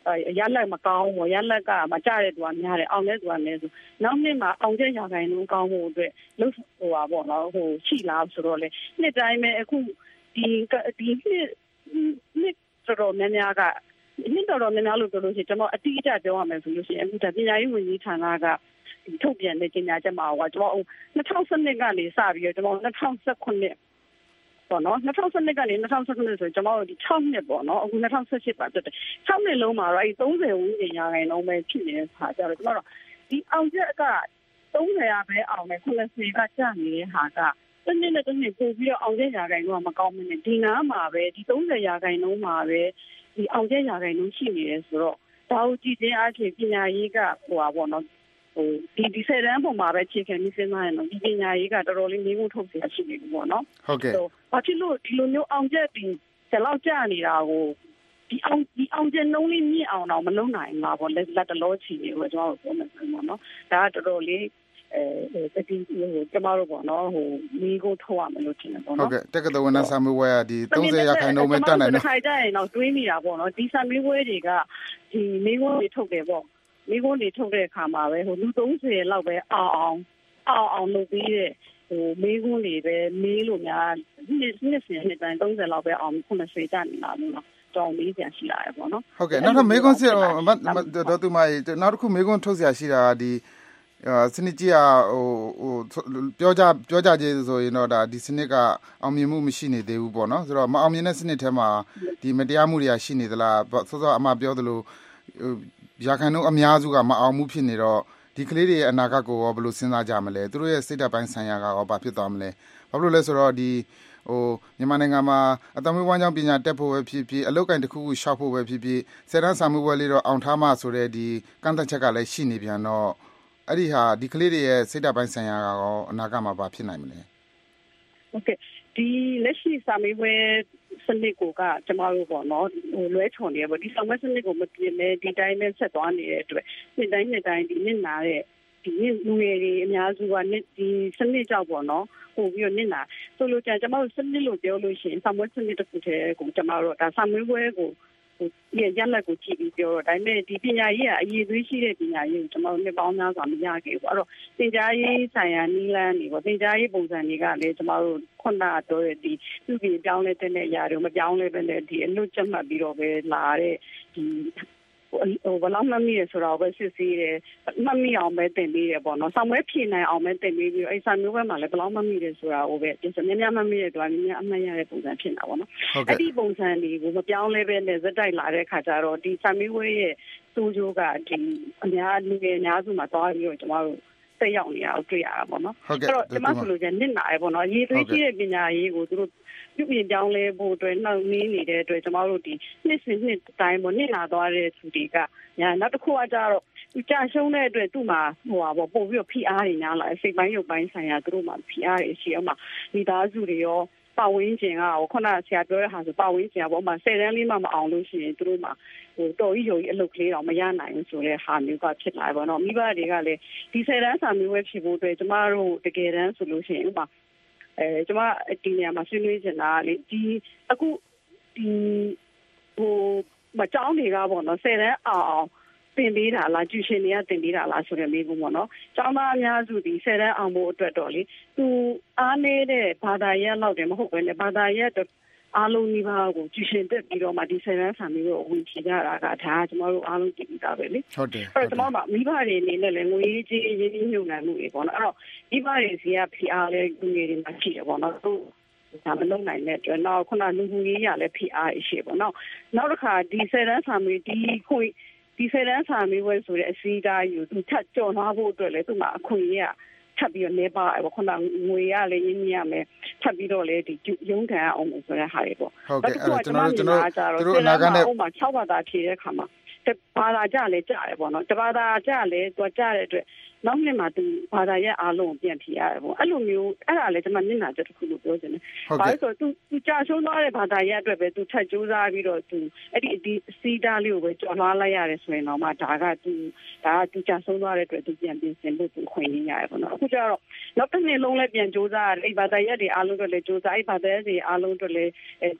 ရလက်မကောင်းဘူးရလက်ကမကြတဲ့သူကများတယ်အောင်တဲ့သူကလည်းဆိုနောက်နှစ်မှာအောင်တဲ့ရာခိုင်နှုန်းကောင်းဖို့အတွက်လို့ဟိုပါပေါ့နော်ဟိုရှိလားဆိုတော့လေနှစ်တိုင်းပဲအခုဒီဒီနှစ်နှစ်တော်များများကနှစ်တော်တော်များများလို့ပြောလို့ရှိရင်ကျွန်တော်အတိအကျပြောရမယ်ဆိုလို့ရှိရင်အခုဒါပညာရေးဝန်ကြီးဌာနကထုတ်ပြန်တဲ့ကြေညာချက်မှာကကျွန်တော်၂၀၁၂ကနေစပြီးတော့ကျွန်တော်၂၀၁၇ပေါ့နော်၂၀၁၂ကနေ၂၀၁၇ဆိုကျွန်တော်တို့ဒီ၆နှစ်ပေါ့နော်အခု၂၀၁၈ပါတက်တယ်၆နှစ်လုံးမှာတော့အဲသုံးဆယ်ဝန်းကျင်ရာခိုင်နှုန်းပဲဖြစ်နေတဲ့ခါကျတော့ကျွန်တော်တို့ဒီအောင်ချက်ကသုံးဆယ်ရာပဲအောင်တယ်ခုနှစ်ဆယ်ကကျနေတဲ့ဟာကတနေ့နဲ့တနေ့ပို့ပြီးတော့အောင်ချက်ရာခိုင်နှုန်းကမကောင်းမနဲ့ဒီနားမှာပဲဒီသုံးဆယ်ရာခိုင်နှုန်းမှာပဲဒီအောင်ချက်ရာခိုင်နှုန်းရှိနေတယ်ဆိုတော့ဒါကိုကြည့်ခြင်းအပြင်ပညာရေးကဟိုပါပေါ့နော်ဟိုဒီဒီဆယ်တန်းပုံမှာပဲချိန်ခံပြီးစဉ်းစားရင်တော့ဒီပညာရေးကတော်တော်လေးမျိုးထုတ်เสียရှိနေပြီပေါ့နော်ဟုတ်ကဲ့ဘာဖြစ်လို့ဒီလိုမျိုးအောင်ချက်ပြီးဒီလောက်ကြာနေတာကိုဒီအောင်ဒီအောင်ချက်နှုန်းလေးမြင့်အောင်တော့မလုပ်နိုင်ဘူးလားပေါ့လက်လက်တလောချီနေလို့ကျွန်တော်တို့ပြောမယ်ဆိုတော့နော်ဒါကတော်တော်လေးအဲတတိဟိုကျမတို့ပေါ့နော်ဟိုမိကိုထုတ်ရမယ်လို့ထင်တယ်ပေါ့နော်ဟုတ်ကဲ့တက္ကသိုလ်ဝန်ထမ်းစာမေးပွဲကဒီသုံးဆယ်ရာခိုင်နှုန်းပဲတက်နိုင်တယ်ထိုင်ကြရင်တော့တွေးမိတာပေါ့နော်ဒီစာမေးပွဲတွေကဒီမိကိုတွေထုတ်တယ်ပေါ့မိကိုတွေထုတ်တဲ့အခါမှာပဲဟိုလူသုံးဆယ်လောက်ပဲအောင်အောင်အောင်အောင်လုပ်ပြီးတဲ့ဟိုမိကိုတွေပဲမေးလို့များနှစ်နှစ်စဉ်နှစ်တိုင်းသုံးဆယ်လောက်ပဲအောင်ခုနှစ်ဆယ်ကျနေတာလို့နော်တောင်းလေးပြန်ရှိလာရပေါ့နော်ဟုတ်ကဲ့နောက်ထပ်မေးခွန်းစစ်တော့သူမနောက်တစ်ခုမေးခွန်းထုတ်เสียရှိတာဒီစနစ်ကြီးကဟိုဟိုပြောကြပြောကြခြင်းဆိုရင်တော့ဒါဒီစနစ်ကအောင်မြင်မှုမရှိနေသေးဘူးပေါ့နော်ဆိုတော့မအောင်မြင်တဲ့စနစ်ထဲမှာဒီမတရားမှုတွေကရှိနေသလားစောစောအမှပြောသလိုရာခိုင်နှုန်းအများစုကမအောင်မှုဖြစ်နေတော့ဒီကလေးတွေရဲ့အနာဂတ်ကိုရောဘယ်လိုစဉ်းစားကြမလဲသူတို့ရဲ့စိတ်ဓာတ်ပိုင်းဆိုင်ရာကရောဘာဖြစ်သွားမလဲဘာဖြစ်လို့လဲဆိုတော့ဒီဟိုမြန်မာနိုင်ငံမှာအသမွေးဝမ်းကြောင်းပညာတက်ဖို့ပဲဖြစ်ဖြစ်အလုပ်ကိုင်တစ်ခုခုရှောက်ဖို့ပဲဖြစ်ဖြစ်ဆယ်တန်းစာမှုပွဲလေးတော့အောင်ထားမှဆိုတဲ့ဒီကန့်သက်ချက်ကလည်းရှိနေပြန်တော့အဲ့ဒီဟာဒီကလေးတွေရဲ့စိတ်ဓာတ်ပိုင်းဆိုင်ရာကရောအနာဂတ်မှာဘာဖြစ်နိုင်မလဲဟုတ်ကဲ့ဒီလက်ရှိစာမေးပွဲစနစ်ကိုကကျမတို့ပေါ့နော်ဟိုလွဲချော်နေရပေါ့ဒီစာမေးပွဲစနစ်ကိုမပြင်လဲဒီတိုင်းနဲ့ဆက်သွားနေတဲ့အတွက်နှစ်တိုင်းနှစ်တိုင်းဒီနှစ်နာတဲ့ဒီလူငယ်တွေအများစုကဒီစနစ်ကြောက်ပေါ့နော်ပို့ပြီးတော့နှစ်နာဆိုလို့ကျန်ကျမတို့စနစ်လို့ပြောလို့ရှိရင်စာမေးပွဲစနစ်တစ်ခုတည်းကိုကျမတို့ဒါစာမေးပွဲကိုဟိုရရလက်ကိုကြည့်ပြီးပြောတော့ဒါပေမဲ့ဒီပညာရေးကအရေးသွေးရှိတဲ့ပညာရေးကိုကျွန်တော်တို့နှစ်ပေါင်းများစွာမရခဲ့ဘူးအဲ့တော့သင်ကြားရေးဆိုင်ရာနည်းလမ်းတွေပေါ့သင်ကြားရေးပုံစံတွေကလည်းကျွန်တော်တို့ခုနကတော့ဒီသူ့ပြင်ပြောင်းလဲတဲ့အရာတွေမပြောင်းလဲပဲနဲ့ဒီအလွတ်ချက်မှတ်ပြီးတော့ပဲလာတဲ့ဒီဟိုဘလောက်မှတ်မိရဆိုတော့ပဲစစ်ဆေးတယ်မှတ်မိအောင်ပဲတင်ပေးတယ်ပေါ့နော်ဆောင်းပွဲဖြည့်နိုင်အောင်ပဲတင်ပေးပြီးအဲ့စာမျိုးပဲမှာလည်းဘလောက်မှတ်မိတယ်ဆိုတာဟိုပဲဒီစများများမှတ်မိတဲ့တွားများအမှတ်ရတဲ့ပုံစံဖြစ်နေတာပေါ့နော်အဲ့ဒီပုံစံတွေကိုမပြောင်းလဲပဲနဲ့ဇက်တိုက်လာတဲ့ခါကျတော့ဒီစာမျိုးဝဲရဲ့စိုးကျိုးကဒီအများလူငယ်အများစုမှာတွားပြီးတော့ကျွန်တော်တို့တက်ရောက်နေတာကိုတွေ့ရတာပေါ့နော်အဲ့တော့ကျွန်မဆိုလို့ကျနစ်နာရပေါ့နော်ရေးသွေးကြီးတဲ့ပညာရေးကိုသူတို့ပြုပြင်ပြောင်းလဲဖို့အတွက်နှောင့်နှေးနေတဲ့အတွက်ကျွန်တော်တို့ဒီနှစ်စဉ်နှစ်တိုင်းပေါ့နှစ်လာသွားတဲ့သူတွေကညာနောက်တစ်ခုကကြတော့သူကြာရှုံးတဲ့အတွက်သူ့မှာဟိုပါပေါ့ပို့ပြီးတော့ဖိအားတွေများလာစိတ်ပိုင်းရုပ်ပိုင်းဆိုင်ရာသူတို့မှာဖိအားတွေရှိအောင်မှာမိသားစုတွေရောပတ်ဝန်းကျင်ကဟိုခုနဆရာပြောတဲ့ဟာဆိုပတ်ဝန်းကျင်ကပေါ့မှာဆယ်တန်းလေးမှမအောင်လို့ရှိရင်သူတို့မှာဟိုတော်ကြီးရုံကြီးအလုပ်ကလေးတော့မရနိုင်ဘူးဆိုတဲ့ဟာမျိုးကဖြစ်လာပါတော့မိဘတွေကလည်းဒီဆယ်တန်းစာမျိုးပဲဖြစ်ဖို့အတွက်ကျမတို့တကယ်တမ်းဆိုလို့ရှိရင်ဥပမာအဲကျမဒီနေရာမှာဆွေးနွေးနေတာလေဒီအခုဒီဟိုမကြောင်းတွေကပေါ့နော်ဆယ်တန်းအောင်အောင်တင်ပေးတာလားကျူရှင်တွေကတင်ပေးတာလားဆိုတဲ့မေးခွန်းပေါ့နော်ကျောင်းသားအများစုဒီဆယ်တန်းအောင်ဖို့အတွက်တော့လေသူအားနေတဲ့ဘာသာရပ်လောက်တယ်မဟုတ်ပဲねဘာသာရပ်အားလုံးဒီဘာကိုကျူရှင်တက်ပြီးတော့မှဒီဆယ်တန်းဆံမျိုးကိုဝင်ချကြတာကဒါကကျွန်တော်တို့အားလုံးကြည့်ပြီးသားပဲလေဟုတ်တယ်အဲ့တော့ကျွန်တော်ကမိဘတွေအနေနဲ့လည်းငွေကြီးရင်းနှီးမြှုပ်နှံမှုတွေပေါ့နော်အဲ့တော့မိဘတွေစီကဖိအားလဲလူငယ်တွေမှာရှိတယ်ပေါ့နော်သူဒါမလုပ်နိုင်တဲ့အတွက်နောက်ခုနလူမှုရေးရလည်းဖိအားရှိပေါ့နော်နောက်တစ်ခါဒီဆယ်တန်းဆံမျိုးဒီခွေဒီဆယ်တန်းဆံမျိုးဝဲဆိုတဲ့အစည်းအဝေးယူသူထပ်ကြော်နှွားဖို့အတွက်လည်းသူ့မှာအခွင့်အရေးထပ်ပြီးတော့နေပါပေါ့ခုနငွေရလည်းရင်းနှီးရမယ်ထပ်ပြီးတော့လည်းဒီရုံးခံအောင်ဆိုတဲ့ဟာတွေပေါ့ဟုတ်ကဲ့အဲ့ကျွန်တော်ကျွန်တော်တို့အနာဂတ်နဲ့ဥပမာ၆ဘာသာဖြည့်တဲ့အခါမှာဘာသာကြလည်းကြားတယ်ပေါ့နော်တဘာသာကြလည်းသူကြားတဲ့အတွက်နောက်နှစ်မှာသူဘာသာရဲ့အားလုံးကိုပြန်ဖြေရတယ်ပေါ့အဲ့လိုမျိုးအဲ့ဒါလည်းကျွန်မမျက်နှာချက်တစ်ခုလို့ပြောချင်တယ်ဘာလို့ဆိုတော့သူသူကြာရှုံးသွားတဲ့ဘာသာရဲ့အတွက်ပဲသူထပ်ကြိုးစားပြီးတော့သူအဲ့ဒီဒီစီးတားလေးကိုပဲကြော်လွှားလိုက်ရတယ်ဆိုရင်တော့မှဒါကသူဒါကသူကြာရှုံးသွားတဲ့အတွက်သူပြန်ပြင်ဆင်ဖို့သူခွင့်ရရတယ်ပေါ့နော်အခုကျတော့နောက်တစ်နှစ်လုံးလည်းပြန်ကြိုးစားရတယ်အဲ့ဘာသာရဲ့တွေအားလုံးအတွက်လည်းကြိုးစားအဲ့ဘာသာရဲ့တွေအားလုံးအတွက်လည်းခွ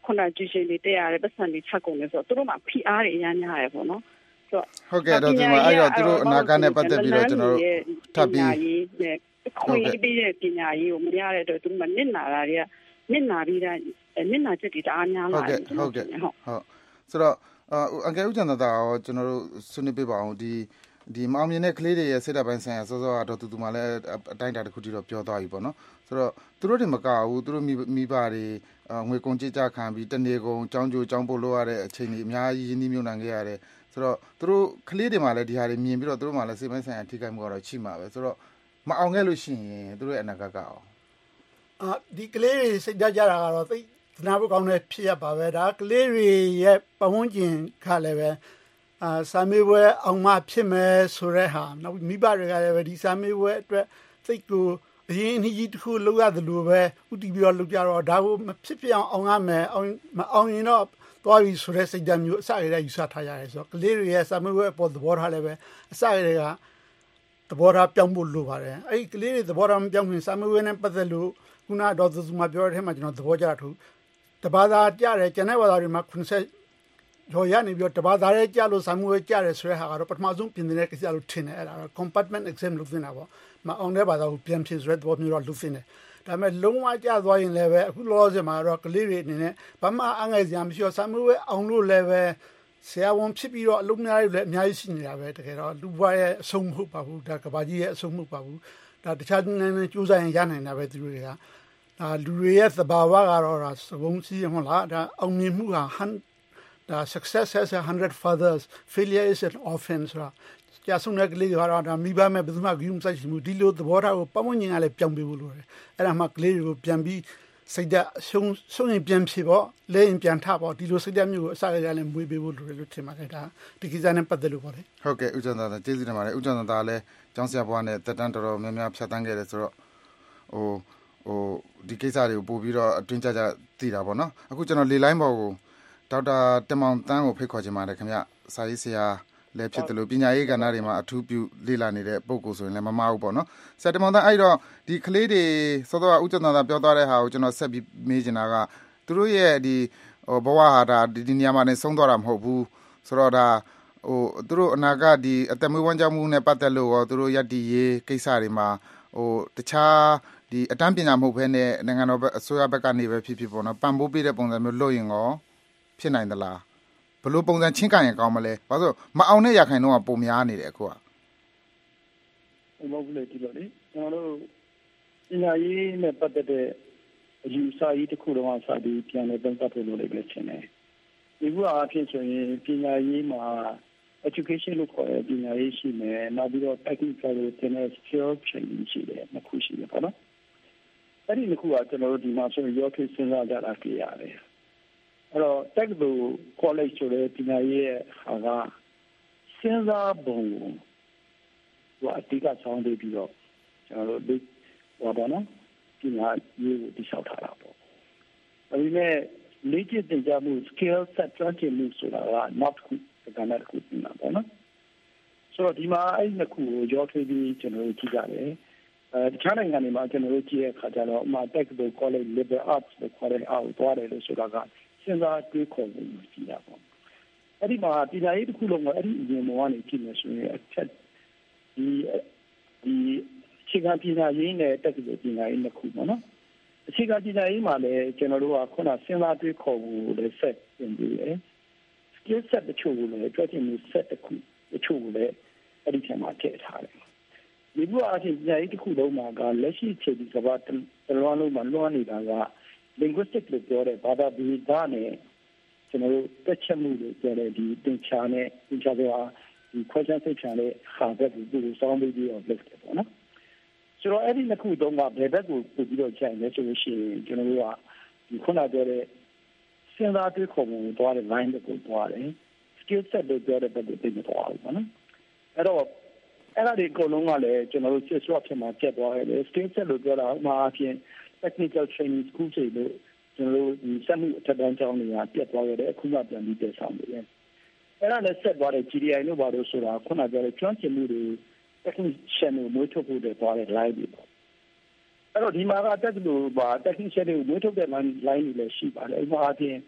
ခုနကြည့်ရှင်တွေတက်ရတယ်ပတ်စံတွေချက်ကုန်တယ်ဆိုတော့သူတို့မှဖိအားတွေအများကြီးရတယ်ပေါ့နော်ဟုတ်ကဲ့တော့ဒီမှာအဲ့တော့သူတို့အနာဂတ်နဲ့ပတ်သက်ပြီးတော့ကျွန်တော်တို့ထပ်ပြီးခွင့်ပေးတဲ့ပညာရေးကိုမရတဲ့အတွက်သူမှနစ်နာတာတွေကနစ်နာပြီးတဲ့နစ်နာချက်တွေတအားများလာတယ်ဟုတ်ကဲ့ဟုတ်ဟုတ်ဆိုတော့အကယ်ဦးကျန်တာရောကျွန်တော်တို့ဆွေးနွေးပြပါအောင်ဒီဒီမောင်မြင်တဲ့ကလေးတွေရဲ့စိတ်ဓာတ်ပိုင်းဆိုင်ရာစောစောကတော့တူတူမှလည်းအတိုင်းတာတစ်ခုတည်းတော့ပြောသွားပြီပေါ့နော်ဆိုတော့သူတို့တွေမကဘူးသူတို့မိဘတွေငွေကုန်ကြေးကြခံပြီးတနေကုန်ចောင်းကျိုးចောင်းပို့လို့ရတဲ့အချိန်ကြီးအများကြီးရင်းနှီးမြှုပ်နှံခဲ့ရတယ်ဆိုတော့သူတို့ကလေးတွေမှလည်းဒီဟာတွေမြင်ပြီးတော့သူတို့မှလည်းစိတ်ပိုင်းဆိုင်ရာထိခိုက်မှုကတော့ရှိမှာပဲဆိုတော့မအောင်ခဲ့လို့ရှိရင်သူတို့ရဲ့အနာဂတ်ကအောင်အာဒီကလေးတွေစိတ်ဓာတ်ကြတာကတော့သိသနာဖို့ကောင်းတဲ့ဖြစ်ရပါပဲဒါကလေးတွေရဲ့ပတ်ဝန်းကျင်ခါလည်းပဲအာစာမေးပွဲအောင်မှဖြစ်မယ်ဆိုတဲ့ဟာနောက်မိဘတွေကလည်းပဲဒီစာမေးပွဲအတွက်စိတ်ကိုအရင်အနည်းကြီးတစ်ခုလောက်ရတယ်လို့ပဲဥတီပြီးတော့လုပ်ကြတော့ဒါကိုမဖြစ်ဖြစ်အောင်အောင်ရမယ်အောင်မအောင်ရင်တော့သွားပြီဆိုတဲ့စိတ်ဓာတ်မျိုးအစရတဲ့ယူဆထားရတယ်ဆိုတော့ကလေးတွေရဲ့စာမေးပွဲအပေါ်သဘောထားလည်းပဲအစရတဲ့ကသဘောထားပြောင်းဖို့လိုပါတယ်အဲ့ဒီကလေးတွေသဘောထားမပြောင်းခင်စာမေးပွဲနဲ့ပတ်သက်လို့ခုနတော့သူမှပြောတဲ့အထက်မှာကျွန်တော်သဘောကျတာထူတဘာသာကြတယ်ကျန်တဲ့ဘာသာတွေမှာခုနဆက်ရောရနေပြီးတဘာသာရဲ့ကြလို့စာမေးပွဲကြတယ်ဆိုတဲ့ဟာကတော့ပထမဆုံးပြင်နေတဲ့ကိစ္စလို့ထင်တယ်အဲ့ဒါ compartment exam လို့ပြောနေတာပေါ့မအောင်တဲ့ဘာသာကိုပြန်ဖြစ်ဆိုတဲ့သဘောမျိုးတော့လုပ်နေတယ်ဒါပေမဲ့လုံးဝကြသွားရင်လည်းပဲအခုလောလောဆယ်မှာတော့ကလေးတွေအနေနဲ့ဘာမှအငယ်စရာမရှိတော့စာမေးပွဲအောင်လို့လည်းပဲဆရာဝန်ဖြစ်ပြီးတော့အလုပ်များတွေလည်းအများကြီးရှိနေတာပဲတကယ်တော့လူဘွားရဲ့အဆုံးမဟုတ်ပါဘူးဒါကဘာကြီးရဲ့အဆုံးမဟုတ်ပါဘူးဒါတခြားနည်းနည်းကြိုးစားရင်ရနိုင်တာပဲသူတွေကဒါလူတွေရဲ့သဘာဝကတော့ဒါသဘုံစီဟုတ်လားဒါအောင်မြင်မှုဟာဒါ success has a hundred fathers failure is an orphan ဆိုတာကြာဆုံးတဲ့ကလေးတွေကတော့ဒါမိဘမဲ့ဘယ်သူမှဂရုမစိုက်ရှိဘူးဒီလိုသဘောထားကိုပတ်ဝန်းကျင်ကလည်းပြောင်းပေးဖို့လိုတယ်အဲ့ဒါမှကလေးတွေကိုပြန်ပြီးစိတ်ဓာတ်ရှုံးရှုံးရင်ပြန်ဖြစ်ပေါ့လဲရင်ပြန်ထပေါ့ဒီလိုစိတ်ဓာတ်မျိုးကိုအစကတည်းကလည်းမွေးပေးဖို့လိုတယ်လို့ထင်ပါတယ်ဒါဒီကိစ္စနဲ့ပတ်သက်လို့ပေါ့လေဟုတ်ကဲ့ဦးကျော်သာကျေးဇူးတင်ပါတယ်ဦးကျော်သာလည်းကျောင်းဆရာဘွားနဲ့တက်တန်းတော်တော်များများဖြတ်တန်းခဲ့တယ်ဆိုတော့ဟိုဟိုဒီကိစ္စတွေကိုပို့ပြီးတော့အတွင်းကြကြသိတာပေါ့နော်အခုကျွန်တော်လေလိုင်းပေါ်ကိုဒေါက်တာတင်မောင်တန်းကိုဖိတ်ခေါ်ချင်ပါတယ်ခင်ဗျစာရေးဆရာလည်းဖြစ်တယ်လို့ပညာရေးကဏ္ဍတွေမှာအထူးပြုလေ့လာနေတဲ့ပုံကိုဆိုရင်လည်းမမဟုတ်ပေါ့နော်ဆရာတင်မောင်တန်းအဲ့တော့ဒီကလေးတွေစောစောကဦးကျော်သာပြောသွားတဲ့ဟာကိုကျွန်တော်ဆက်ပြီးမေးချင်တာကသူတို့ရဲ့ဒီဟိုဘဝဟာဒါဒီနေရာမှာနေဆုံးသွားတာမဟုတ်ဘူးဆိုတော့ဒါဟိုသူတို့အနာဂတ်ဒီအသက်မွေးဝမ်းကြောင်းမှုနဲ့ပတ်သက်လို့ရောသူတို့ယက်တီရေးကိစ္စတွေမှာဟိုတခြားဒီအတန်းပညာမဟုတ်ဘဲနဲ့နိုင်ငံတော်ဘက်အစိုးရဘက်ကနေပဲဖြစ်ဖြစ်ပေါ့နော်ပံ့ပိုးပေးတဲ့ပုံစံမျိုးလုပ်ရင်ရောဖြစ်နိုင်သလားဘယ်လိုပုံစံချင်းကရင်ကောင်းမလဲဘာလို့မအောင်တဲ့ရခိုင်တော့ပုံများနေတယ်အခုကမဟုတ်ဘူးလေဒီလိုလေကျွန်တော်တို့ပညာရေးနဲ့ပတ်သက်တဲ့အယူဆကြီးတစ်ခုတော့စပြီးပြန်လည်သုံးသပ်ဖို့လိုလိမ့်မယ်ထင်တယ်ဒီခုအားဖြင့်ဆိုရင်ပညာရေးမှာ education လို့ခေါ်တဲ့ပညာရေးရှိမယ်နောက်ပြီးတော့ technical လို့တင်တဲ့ skill training ရှိတယ်နှစ်ခုရှိတယ်ပေါ့နော်အဲ့ဒီနှစ်ခုကကျွန်တော်တို့ဒီမှာဆိုရင်ရောထွေးစဉ်းစားကြတာကြရတယ်အဲ့တော့တက္ကသိုလ် college ဆိုတဲ့ပညာရေးရဲ့ဟာကစဉ်းစားပုံကိုဟိုအတိအကျဆောင်းပေးပြီးတော့ကျွန်တော်တို့ဟောပါနော်ပညာရေးကိုတိစောက်ထားတာပေါ့ဒါပေမဲ့လေ့ကျင့်သင်ကြားမှု skill set ကျွမ်းကျင်မှုဆိုတာက not ခုကဏ္ဍတစ်ခုနေတာပေါ့နော်ဆိုတော့ဒီမှာအဲ့နှစ်ခုကိုရောထွေးပြီးကျွန်တော်တို့ကြည့်ကြတယ်အဲတခြားနိုင်ငံတွေမှာကျွန်တော်တို့ကြည့်ရခါကြတော့အမှတက္ကသိုလ် college liberal arts လို့ခေါ်တဲ့အောက်သွားတယ်လို့ဆိုတာကစဉ်းစားတွေးခေါ်မှုရှိတာပေါ့အဲ့ဒီမှာပညာရေးတစ်ခုလုံးကအဲ့ဒီအရင်ဘဝနေကြည့်နေဆိုရင်အချက်ဒီဒီအခြေခံပညာရေးနဲ့တက္ကသိုလ်ပညာရေးနှစ်ခုပေါ့နော်အခြေခံပညာရေးမှာလည်းကျွန်တော်တို့ကခုနစဉ်းစားတွေးခေါ်မှုလည်းဆက်ပြင်ပြီးတယ် skill set တချို့ကိုလည်းကြွချင်မှု set တစ်ခုတချို့ကိုလည်းအဲ့ဒီထဲမှာထည့်ထားတယ်ဒီဘုရားအချင်းပညာရေးတစ်ခုလုံးမှာကလက်ရှိအခြေဒီကဘာတလွန်လုံးမှာလွှမ်းနေတာက linguistic လို့ပြောတဲ့ဘာသာပြန်သားနဲ့ကျွန်တော်တို့တက်ချက်မှုလို့ပြောတဲ့ဒီသင်္ချာနဲ့သင်္ချာပြောဒီ question စိတ်ချတဲ့ဟာဘက်ကိုသူစောင်းပြီးတော့လုပ်တယ်ပေါ့နော်ဆိုတော့အဲ့ဒီနှစ်ခုတုံးကဘယ်ဘက်ကိုပို့ပြီးတော့ခြိုင်လဲဆိုလို့ရှိရင်ကျွန်တော်တို့ကဒီခုနပြောတဲ့စဉ်းစားတွေးခေါ်မှုသွားတဲ့ line ကိုသွားတယ် skill set လို့ပြောတဲ့ဘက်ကိုသိနေသွားအောင်ပေါ့နော်အဲ့တော့အဲ့ဒါဒီအကုန်လုံးကလည်းကျွန်တော်တို့ swap ဖြစ်မှာပြတ်သွားတယ် skill set လို့ပြောတာဥပမာအပြင် technical training school တွေလို့ကျွန်တော်တို့ဒီစက်မှုအထက်တန်းကျောင်းတွေကပြတ်သွားရတယ်အခုမှပြန်ပြီးတည်ဆောင်နေတယ်အဲ့ဒါလည်းဆက်သွားတဲ့ G D I လို့ပါလို့ဆိုတာခုနပြောတဲ့ကျွမ်းကျင်မှုတွေ technician ကိုမွေးထုတ်ဖို့သွားတဲ့ line တွေပေါ့အဲ့တော့ဒီမှာကတက်လို့ပါ technician တွေကိုမွေးထုတ်တဲ့ line line တွေလည်းရှိပါတယ်ဥပမာအပြင်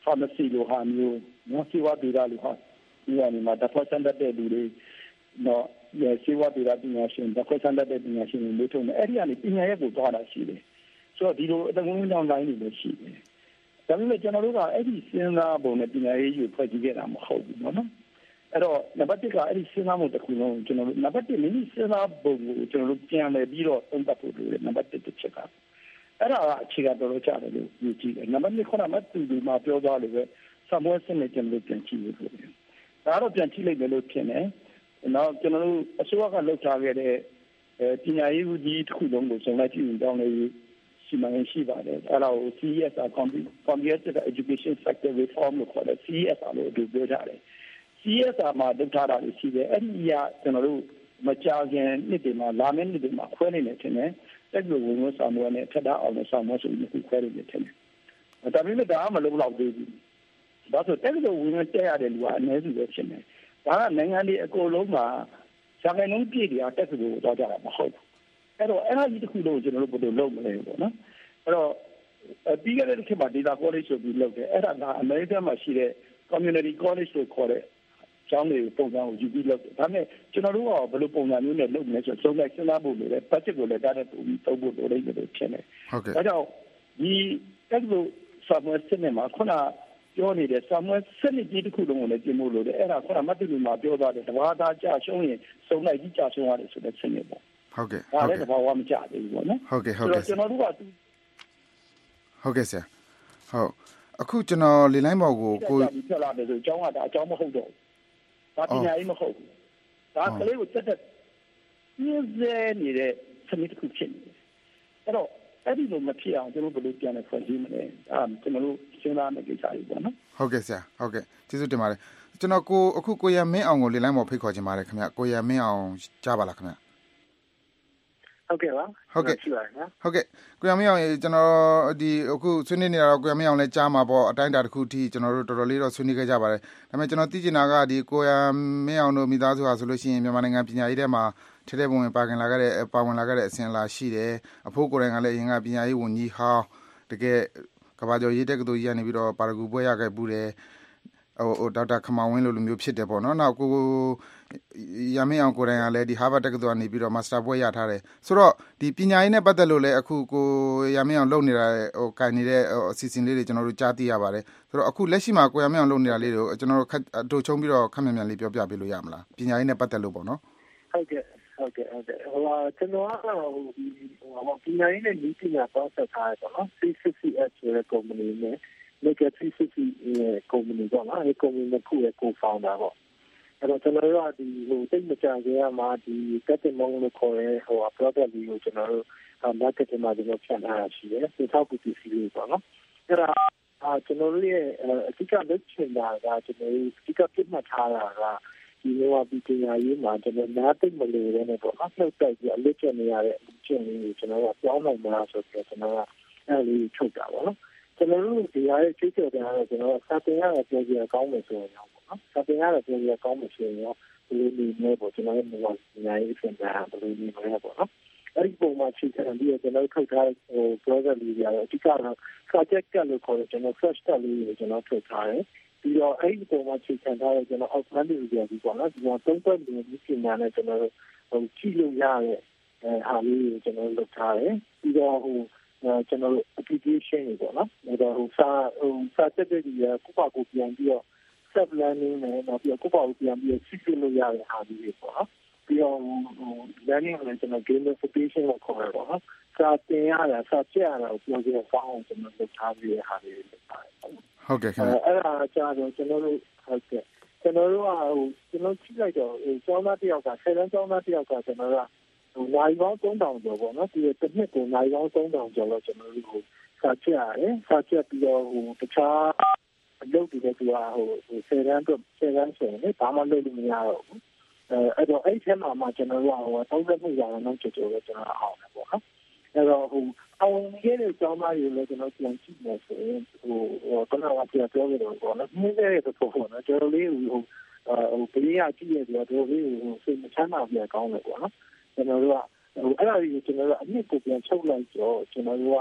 pharmacy လိုဟာမျိုးနော်စေဝါဒေတာလိုဟာဒီကနေမှာတစ်ဖက်ဆန်းတဲ့လူတွေနော်ရဲ့စေဝါဒေတာပညာရှင်တစ်ဖက်ဆန်းတဲ့ပညာရှင်တွေလို့ထုံးတယ်အဲ့ဒီကနေပညာရဲ့ကိုသွားတာရှိတယ်ဆိုတော့ဒီလိုအတကုန်းကြောင့်တိုင်းနေလို့ရှိတယ်ဒါပေမဲ့ကျွန်တော်တို့ကအဲ့ဒီစဉ်းစားပုံနဲ့ပညာရေးကိုဖွဲ့ကြည့်ခဲ့တာမဟုတ်ဘူးနော်အဲ့တော့နံပါတ်တစ်ကအဲ့ဒီစဉ်းစားမှုတစ်ခုလုံးကျွန်တော်တို့နံပါတ်တစ်မိမိစဉ်းစားပုံကိုကျွန်တော်တို့ပြန်လည်ပြီးတော့သုံးသပ်ဖို့လိုတယ်နံပါတ်တစ်တစ်ချက်ကအဲ့ဒါကအခြေခံတော်တော်ကြတယ်လို့ယူကြည့်တယ်နံပါတ်နှစ်ခုနကမှတူတူမှပြောသွားလို့ပဲစမွေးစနစ်ကျွန်တော်တို့ပြန်ကြည့်လို့ဒါတော့ပြန်ကြည့်လိုက်တယ်လို့ထင်တယ်နောက်ကျွန်တော်တို့အစိုးရကလှုပ်ထားခဲ့တဲ့ပညာရေးဦးကြီးတစ်ခုလုံးကိုကျွန်တော်ကြည့်ရင်တောင်းနေစီမံကိန်းရှိပါတယ်အဲ့ဒါကို C E S R Comprehensive Education Sector Reform လို့ခေါ်တယ် C E S R လို့ပြောကြတယ် C E S R မှာလုပ်ထားတာရှိတယ်အဲ့ဒီကကျွန်တော်တို့မကြာခင်နှစ်တွေမှာလာမယ့်နှစ်တွေမှာခွဲနေတယ်ထင်တယ်တက်လို့ဝင်လို့ဆောင်မွေးနဲ့ထပ်တာအောင်လို့ဆောင်မွေးဆိုပြီးခွဲနေတယ်ထင်တယ်ဒါပေမဲ့ဒါမှမလုပ်တော့သေးဘူးဒါဆိုတက်လို့ဝင်တက်ရတဲ့လူကအနည်းစုပဲဖြစ်နေဒါကနိုင်ငံတွေအကုန်လုံးမှာစာကိန်းလုံးပြည့်တယ်တက်လို့တော့ကြတာမဟုတ်ဘူးအဲ့တော့အဲ့ဒါကြီးတစ်ခုလုံးကျွန်တော်တို့ဘယ်လိုလုပ်မလဲပေါ့နော်အဲ့တော့ပြီးခဲ့တဲ့ခေတ်မှာ data college ဆိုပြီးလုပ်တယ်အဲ့ဒါကအမေရိကန်မှာရှိတဲ့ community college လို့ခေါ်တဲ့ကျောင်းတွေပုံစံကိုယူပြီးလုပ်တယ်ဒါပေမဲ့ကျွန်တော်တို့ကဘယ်လိုပုံစံမျိုးနဲ့လုပ်မလဲဆိုတော့သုံးလိုက်စဉ်းစားဖို့လိုတယ် budget ကိုလည်းတားတဲ့ပုံပြီးသုံးဖို့လိုတယ်လို့ထင်တယ်ဟုတ်ကဲ့ဒါကြောင့်ဒီတက်လို့ software စနစ်မှာခုနပြောနေတဲ့ software စနစ်ကြီးတစ်ခုလုံးကိုလည်းပြင်ဖို့လိုတယ်အဲ့ဒါခုနမတ်တူမှာပြောသွားတယ်တဘာသာကြရှုံးရင်စုံလိုက်ကြီးကြရှုံးရတယ်ဆိုတဲ့စနစ်ပေါ့ဟုတ်ကဲ့ဒါလည်းတဘာဝမကြသေးဘူးပေါ့နော်ဟုတ်ကဲ့ဟုတ်ကဲ့ကျွန်တော်တို့ကဟုတ်ကဲ့ဆရာဟုတ်အခုကျွန်တော်လေလိုင်းပေါ်ကိုကိုပြလာတယ်ဆိုအကြောင်းကဒါအကြောင်းမဟုတ်တော့ဒါပညာရေးမဟုတ်ဘူးဒါကလေးကိုတက်တက်ပြည့်စဲနေတဲ့စနစ်တစ်ခုဖြစ်နေတယ်အဲ့တော့အဲ့ဒီလိုမဖြစ်အောင်ကျွန်တော်ဘယ်လိုပြန်လဲဖွဲ့စည်းမလဲအာကျွန်တော်တို့စဉ်းစားမယ့်ကိစ္စတွေပေါ့နော်ဟုတ်ကဲ့ဆရာဟုတ်ကဲ့ကျေးဇူးတင်ပါတယ်ကျွန်တော်ကိုအခုကိုရမင်းအောင်ကိုလေလိုင်းပေါ်ဖိတ်ခေါ်ချင်ပါတယ်ခင်ဗျကိုရမင်းအောင်ကြားပါလားခင်ဗျဟုတ်ကဲ့ပါဟုတ်ကဲ့ရှိပါတယ်နော်ဟုတ်ကဲ့ကိုရမင်းအောင်ကျွန်တော်ဒီအခုဆွေးနွေးနေတာတော့ကိုရမင်းအောင်လည်းကြားမှာပေါ့အတိုင်းအတာတစ်ခုထိကျွန်တော်တို့တော်တော်လေးတော့ဆွေးနွေးခဲ့ကြပါတယ်ဒါပေမဲ့ကျွန်တော်သိချင်တာကဒီကိုရမင်းအောင်တို့မိသားစုဟာဆိုလို့ရှိရင်မြန်မာနိုင်ငံပညာရေးထဲမှာထဲထဲဝင်ဝင်ပါခင်လာခဲ့တဲ့ပါဝင်လာခဲ့တဲ့အစဉ်အလာရှိတယ်အဖိုးကိုယ်တိုင်ကလည်းအရင်ကပညာရေးဝန်ကြီးဟောင်းတကယ်ကဘာကျော်ရေးတက္ကသိုလ်ကြီးကနေပြီးတော့ပါရဂူပွဲရခဲ့ဘူးတယ်ဟိုဒေါက်တာခမောင်ဝင်းလိုလိုမျိုးဖြစ်တယ်ပေါ့နော်နောက်ကိုရမင်းအောင်ကိုယ်တိုင်ကလည်းဒီဟာဗတ်တက္ကသိုလ်ကနေပြီးတော့မာစတာပွဲရထားတယ်ဆိုတော့ဒီပညာရေးနဲ့ပတ်သက်လို့လည်းအခုကိုရမင်းအောင်လုပ်နေတာဟိုကိုင်နေတဲ့အစီအစဉ်လေးတွေကျွန်တော်တို့ကြားသိရပါတယ်ဆိုတော့အခုလက်ရှိမှာကိုရမင်းအောင်လုပ်နေတာလေးတွေကိုကျွန်တော်တို့အတူချုံပြီးတော့ခက်မြန်မြန်လေးပြောပြပေးလို့ရမလားပညာရေးနဲ့ပတ်သက်လို့ပေါ့နော်ဟုတ်ကဲ့ဟုတ်ကဲ့ဟုတ်ကဲ့ဟိုကျွန်တော်ကတော့ဒီဟိုပညာရေးနဲ့ဒီပညာပေါင်းစပ်ထားတယ်ပေါ့နော် C C C S ဆိုတဲ့ company နဲ့ Make C C C ရဲ့ company ပေါ့နော်အဲ company နဲ့ခုရဲ့ co-founder ပေါ့အဲ့တော့ကျွန်တော်တို့ကဒီဟိုတိတ်မကြခင်ကမှဒီတက်တင်မောင်းလို့ခေါ်တဲ့ဟို product လေးကိုကျွန်တော်တို့ marketing မှာကျွန်တော်ဖြန့်ထားတာရှိတယ်ဒီထောက်ပူစီလေးပေါ့နော်အဲ့ဒါကျွန်တော်တို့ရဲ့အဓိကလုပ်ချင်တာကကျွန်တော်တို့အဓိကပြတ်မှတ်ထားတာကဒီလိုအပီပညာရေးမှာကျွန်တော်နားသိမလို့ရတဲ့ပေါ့နော်လှုပ်တိုက်ပြီးအလွတ်ကျနေရတဲ့အချင်းလေးကိုကျွန်တော်ကပြောင်းနိုင်မလားဆိုတော့ကျွန်တော်ကအဲ့လိုထုတ်တာပေါ့နော်ကျွန်တော်တို့ဒီဟာရဲ့ချိတ်ချက်တာကတော့ကျွန်တော်စာသင်ရတဲ့ပြောပြကောင်းမယ်ဆိုရင်တော့ပေါ့နော်စာသင်ရတဲ့ပြောပြကောင်းမယ်ဆိုရင်တော့ဒီလိုမျိုးပေါ့ကျွန်တော်ရဲ့ဒီမှာပညာရေးပြန်တာဘယ်လိုမျိုးလဲပေါ့နော်အဲ့ဒီပုံမှာချိန်ခံပြီးကျွန်တော်ထုတ်ထားဟို project လေးတွေကတော့အဓိကတော့ project ကလို့ခေါ်တယ်ကျွန်တော် first step လေးကိုကျွန်တော်ထုတ်ထားတယ်ပြီးတော့အဲ့ဒီပုံမှာချိန်ခံထားတဲ့ကျွန်တော် augmented reality ပေါ့နော်ဒီမှာသုံးသက်နေပြီးပြင်လာတဲ့ကျွန်တော်ဟိုကြည့်လို့ရတဲ့အဲအားလေးကိုကျွန်တော်လုပ်ထားတယ်ပြီးတော့ဟိုကျွန်တော် application တွေပေါ့နော်ဒါဟိုစာဟိုစာတက်တဲ့ဒီကကိုပါကိုပြန်ပြီးတော့ self learning နဲ့နောက်ပြီးကိုပါကိုပြန်ပြီးစစ်စစ်လို့ရတဲ့အားလေးတွေပေါ့နော်ပြီးတော့ဟို learning နဲ့ကျွန်တော် gamification ကိုခေါ်ရပါတော့စာသင်ရတာစာကြည့်ရတာကိုပြောပြကောင်းအောင်ကျွန်တော်လုပ်ထားပြီးတဲ့အားလေးတွေလုပ်ထားတယ်ဟုတ်ကဲ့ခင်ဗျအဲ့ဒါကြတော့ကျွန်တော်တို့ဟုတ်ကဲ့ကျွန်တော်တို့ကဟိုကျွန်တော်ကြည့်လိုက်တော့ဟိုကျောင်းသားတယောက်ကဆယ်တန်းကျောင်းသားတယောက်ကကျွန်တော်ကဟိုနိုင်ပေါင်းသုံးထောင်ကျော်ပေါ့နော်ဒီတစ်နှစ်ကိုနိုင်ပေါင်းသုံးထောင်ကျော်တော့ကျွန်တော်တို့ကိုစာကြည့်ရတယ်စာကြည့်ပြီးတော့ဟိုတခြားအလုပ်တွေလည်းသူကဟိုဆယ်တန်းတော့ဆယ်တန်းဆိုရင်ဘာမှလုပ်လို့မရတော့ဘူးအဲအဲ့တော့အဲ့ဒီမှာမှကျွန်တော်တို့ကဟိုသုံးသက်မှုရအောင်တော့ကြိုးကြိုးပဲကျွန်တော်အောင်တယ်ပေါ့နော်အဲ့တော့ဟိုအောင်ရတဲ့ကျောင်းသားတွေလည်းကျွန်တော်ပြန်ကြည့်နေဆိုရင်ဟိုဟိုကတော့ပြောပြောနေတော့ပေါ့နော်ဒီနေ့ရဲ့တော့ပေါ့နော်ကျွန်တော်လေးဟိုဟိုပရိယာကြည့်ရတော့တော်လေးဟိုစိတ်မချမ်းသာပြကောင်းတယ်ပေါ့နော်ကျွန်တော်တို့ကဟိုအဲ့ဒါကြီးကျွန်တော်တို့အနှစ်ကိုပြန်ချုပ်လိုက်တော့ကျွန်တော်တို့က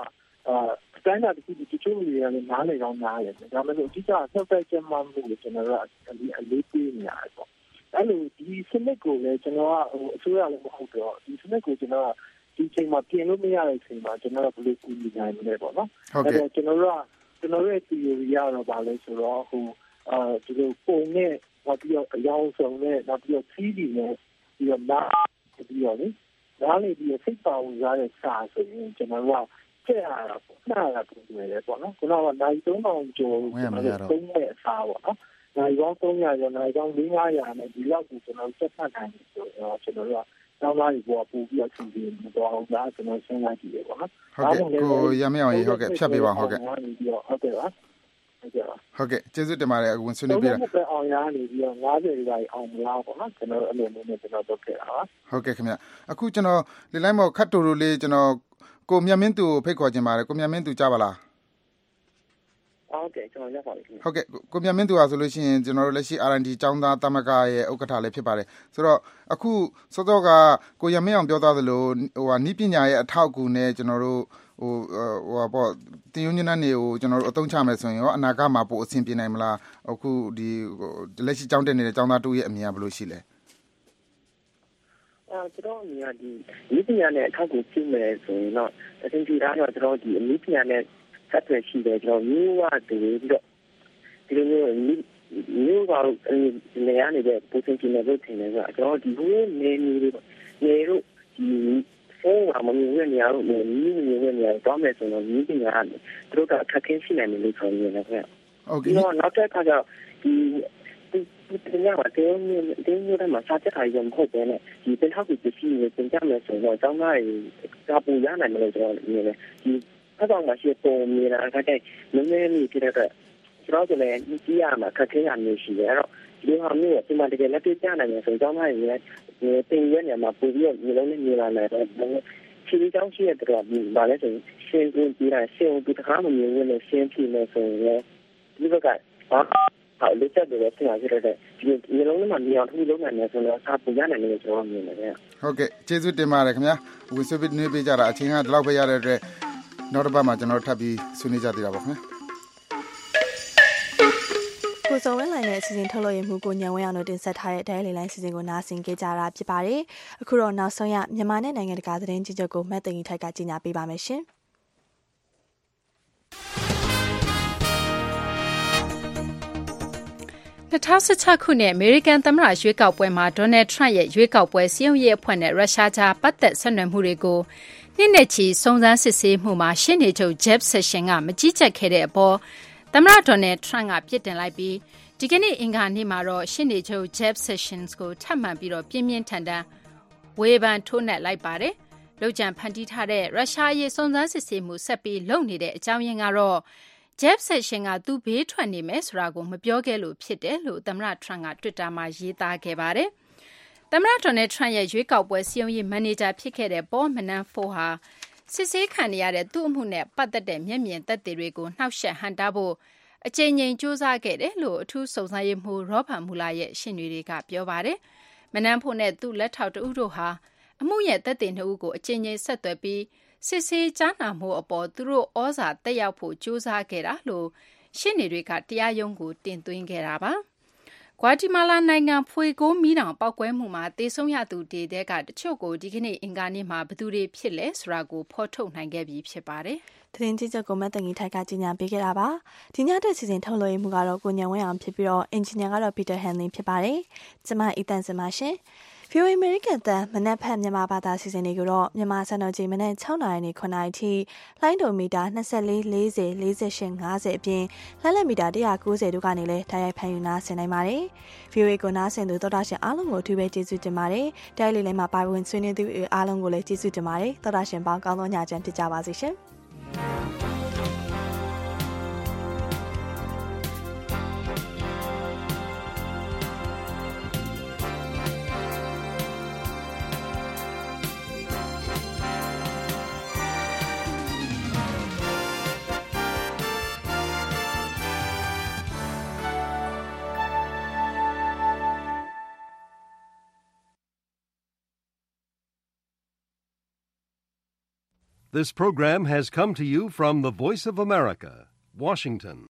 အာအတိုင်းအတာတစ်ခုတချို့လူတွေကလည်းနားလည်ကောင်းနားလည်တယ်ဒါပေမဲ့အဓိကနှုတ်ဆက်ချက်မှမှုကိုကျွန်တော်ကအလေးအလေးပေးနေရတယ်ပေါ့အဲ့လိုဒီစနစ်ကိုလည်းကျွန်တော်ကဟိုအစိုးရလည်းမဟုတ်တော့ဒီစနစ်ကိုကျွန်တော်ကဒီချိန်မှာပြင်လို့မရတဲ့အချိန်မှာကျွန်တော်ကဘယ်လိုကူညီနိုင်မလဲပေါ့နော်အဲ့တော့ကျွန်တော်ကကျွန်တော်ရဲ့ theory ရတော့ပါလဲဆိုတော့ဟိုအာဒီလိုပုံနဲ့နောက်ပြီးတော့အယောင်ဆောင်နဲ့နောက်ပြီးတော့ three D နဲ့ပြီးတော့နားပြီးတော့လေနားလေပြီးစိတ်ပါဝင်ရတဲ့စာဆိုရင်ကျွန်တော်ကကျက်ရတာပေါ့နားရပုံတွေလေပေါ့နော်ကျွန်တော်ကနိုင်သုံးအောင်ကျော်ကျွန်တော်သုံးတဲ့အစားပေါ့နော်နိုင်ပေါင်းသုံးရာကျော်နိုင်ပေါင်းလေးငါးရာနဲ့ဒီလောက်ကိုကျွန်တော်စက်ဖတ်နိုင်တယ်ဆိုတော့ကျွန်တော်ကတောင်းလာပြီးပေါ်ပူပြီးအဆင်ပြေတော့အောင်လားကျွန်တော်စဉ်းစားကြည့်ရပါတော့ဟုတ်ကဲ့ကိုရမေအောင်ရေဟုတ်ကဲ့ဖြတ်ပေးပါဟုတ်ကဲ့ဟုတ်ကဲ့ပါဟုတ်ကဲ့ပါဟုတ်ကဲ့ကျေးဇူးတင်ပါတယ်အခုဆွေးနွေးပြတာဟုတ်ကဲ့အောင်ရနေပြီးတော့၅၀ရာအောင်မလားပေါ့နော်ကျွန်တော်အဲ့လိုမျိုးနဲ့ကျွန်တော်လုပ်ခဲ့တာပါဟုတ်ကဲ့ခင်ဗျအခုကျွန်တော်လေလိုက်မော်ခတ်တူတူလေးကျွန်တော်ကိုမြတ်မင်းသူကိုဖိတ်ခေါ်ခြင်းပါတယ်ကိုမြတ်မင်းသူကြားပါလားဟုတ်ကဲ့ကျွန်တော်ရပါပြီဟုတ်ကဲ့ကိုမြတ်မင်းသူဟာဆိုလို့ရှိရင်ကျွန်တော်တို့လက်ရှိ အာရ် အန် ဒီ ကျောင်းသားသမဂ္ဂရဲ့ဥက္ကဋ္ဌလည်းဖြစ်ပါတယ်ဆိုတော့အခုစောစောကကိုရမင်းအောင်ပြောသားသလိုဟိုဟာနိပညာရဲ့အထောက်အကူနဲ့ကျွန်တော်တို့ဟိုဟိုပေါ့တင်ယူညနန်းတွေကိုကျွန်တော်တို့အသုံးချမယ်ဆိုရင်ရောအနာဂတ်မှာပိုအဆင်ပြေနိုင်မလားအခုဒီလက်ရှိကျောင်းတက်နေတဲ့ကျောင်းသားတို့ရဲ့အမြင်ကဘယ်လိုရှိလဲအာကျွန်တော်ညီကဒီနိပညာနဲ့အထောက်အကူပြုမယ်ဆိုရင်တော့အရင်ကတည်းကတော့ကျွန်တော်ဒီနိပညာနဲ့ဆက်သွယ်ရှိတယ်ကျွန်တော်မျိုးဝတူပြီးတော့ဒီလိုမျိုးမျိုးကတော့နေရာနေတဲ့ပုံစံချင်းနဲ့လုပ်နေတယ်ဆိုတော့ကျွန်တော်ဒီဟိုနေနေနေတို့ဒီဖုန်းကမမြင်ရအောင်မြင်မြင်ရအောင်တော့မယ်ဆိုတော့ဒီပညာနဲ့သူတို့ကအခက်ခဲရှိနိုင်တယ်လို့ဆိုနေတယ်ခင်ဗျဟုတ်ကဲ့နောက်တစ်ခါကျဒီဒီညမှာတင်းတင်းရတဲ့မှာစားချက်ထားရုံမဟုတ်ဘဲနဲ့ဒီတင်ထောက်ပြီးပြည်နေတင်ကြမယ်ဆိုတော့ကျောင်းသားတွေကပူရနိုင်တယ်လို့ကျွန်တော်မြင်တယ်ဒီအဲ့တော့မရှိပုံမြင်တာအခက်ခဲနည်းနည်းလေးဖြစ်တဲ့အတွက်ကျွန်တော်ကလည်းကြည့်ရမှာခက်ခဲရမျိုးရှိတယ်အဲ့တော့ဒီဟာမျိုးကဒီမှာတကယ်လက်တွေ့ကြနိုင်တယ်ဆိုတော့ကျောင်းသားတွေလည်းတင်ရနေမှာပူပြီးတော့မျိုးလုံးနဲ့မြင်လာတယ်ခြေကြောင်းရှိတဲ့တော့ဗာလဲဆိုရှင်းပြပြီးတာရှင်းပြီးတခါမှမြင်ဝင်လို့ရှင်းပြမယ်ဆိုရင်ဒီဘက်ကဘာဟာလက်ချက်တွေဆင်ရကြတဲ့ဒီမျိုးလုံးမှာမြင်အောင်ထူလုံးနိုင်တယ်ဆိုတော့စာပူရနိုင်တယ်လို့ကျွန်တော်မြင်တယ်ဟုတ်ကဲ့ကျေးဇူးတင်ပါတယ်ခင်ဗျာဝီဆိုဗစ်နေပေးကြတာအချိန်ကဒီလောက်ပဲရတဲ့အတွက်နောက်တစ်ပတ်မှာကျွန်တော်ထပ်ပြီးဆွေးနွေးကြသေးတာပါခင်ဗျာကိုစုံဝင်းလိုင်းနဲ့အစီအစဉ်ထုတ်လို့ရမှုကိုညံဝဲအောင်တို့တင်ဆက်ထားတဲ့ဒိုင်းလီလိုင်းအစီအစဉ်ကိုနားဆင်ကြကြတာဖြစ်ပါတယ်အခုတော့နောက်ဆုံးရမြန်မာနဲ့နိုင်ငံတကာသတင်းကြီးချုပ်ကိုမတ်သိန်းထိုက်ကကြီးညာပေးပါမယ်ရှင်၂၀၁၆ခုနှစ်အမေရိကန်သမ္မတရွေးကောက်ပွဲမှာဒေါ်နယ်ထရန့်ရဲ့ရွေးကောက်ပွဲစည်းရုံးရေးအဖွဲ့နဲ့ရုရှားကြားပတ်သက်ဆက်နွယ်မှုတွေကိုနှစ်နဲ့ချီစုံစမ်းစစ်ဆေးမှုမှာရှင်းနေချုပ် Jeff Sessions ကမကြီးကြပ်ခဲ့တဲ့အပေါ်သမ္မတဒေါ်နယ်ထရန့်ကပြစ်တင်လိုက်ပြီးဒီကနေ့အင်္ဂါနေ့မှာတော့ရှင်းနေချုပ် Jeff Sessions ကိုထပ်မံပြီးတော့ပြင်းပြင်းထန်ထန်ဝေဖန်ထိုးနှက်လိုက်ပါတယ်။လောက်ကျန်ဖန်တီးထားတဲ့ရုရှားရေးစုံစမ်းစစ်ဆေးမှုဆက်ပြီးလုပ်နေတဲ့အကြောင်းရင်းကတော့ Jeff Sessions ကသူဘေးထွက်နေမယ်ဆိုတာကိုမပြောခဲ့လို့ဖြစ်တယ်လို့သမ္မတထရန့်က Twitter မှာရေးသားခဲ့ပါတယ်။သမ္မတဒေါ်နယ်ထရန့်ရဲ့ရွေးကောက်ပွဲစည်းရုံးရေးမန်နေဂျာဖြစ်ခဲ့တဲ့ Paul Manafort ဟာစစ်ဆေးခံနေရတဲ့သူ့အမှုနဲ့ပတ်သက်တဲ့မျက်မြင်သက်သေတွေကိုနှောက်ယှက်ဟန့်တားဖို့အကြိမ်ကြိမ်စူးစမ်းခဲ့တယ်လို့အထူးစုံစမ်းရေးမှူး Robert Mueller ရဲ့ရှင်းတွေကပြောပါတယ်။ Manafort နဲ့သူ့လက်ထောက်တဦးတို့ဟာအမှုရဲ့သက်သေနှစ်ဦးကိုအကြိမ်ကြိမ်ဆက်သွယ်ပြီးစစ်ဆေးကြားနာမှုအပေါ်သူတို့ဩဇာတက်ရောက်ဖို့စူးစမ်းခဲ့တာလို့ရှင်းတွေကတရားရုံးကိုတင်သွင်းခဲ့တာပါ။ဂွါတီမာလာနိုင်ငံဖွေကိုမီးတောင်ပောက်ကွဲမှုမှာတေဆုံးရသူတွေတဲကတချို့ကိုဒီကနေ့အင်္ဂါနေ့မှာဘယ်သူတွေဖြစ်လဲဆိုတာကိုဖော်ထုတ်နိုင်ခဲ့ပြီဖြစ်ပါတယ်။သတင်းကြီးချုပ်ကိုမတ်တငီထိုက်ကကြီးညာပေးခဲ့တာပါ။ဒီညတဲ့စီစဉ်ထုတ်လွှင့်မှုကတော့ကိုညံဝင်းအောင်ဖြစ်ပြီးတော့အင်ဂျင်နီယာကတော့ Peter Hanley ဖြစ်ပါတယ်။ကျွန်မအီတန်စင်ပါရှင်။ဗီအိုအေ American တန်မနက်ဖက်မြန်မာဘာသာစီစဉ်တွေကိုတော့မြန်မာစံတော်ချိန်မနက်၆နာရီနဲ့၇နာရီထိလိုင်းဒိုမီတာ၂၄ ၄၀ ၄၈ ၅၀အပြင်လက်လက်မီတာ၁၉၀တို့ကနေလည်းတိုက်ရိုက်ဖန်ယူနာဆင်နိုင်ပါတယ်။ ဗီအိုအေကိုနားဆင်သူသောတာရှင်အားလုံးကိုအထူးပဲကျေးဇူးတင်ပါတယ်။တိုက်လေးလေးမှာပါဝင်ဆွေးနွေးသူအားလုံးကိုလည်းကျေးဇူးတင်ပါတယ်။သောတာရှင်ပေါင်းကောင်းသောညချမ်းဖြစ်ကြပါစေရှင်။ This program has come to you from the Voice of America, Washington.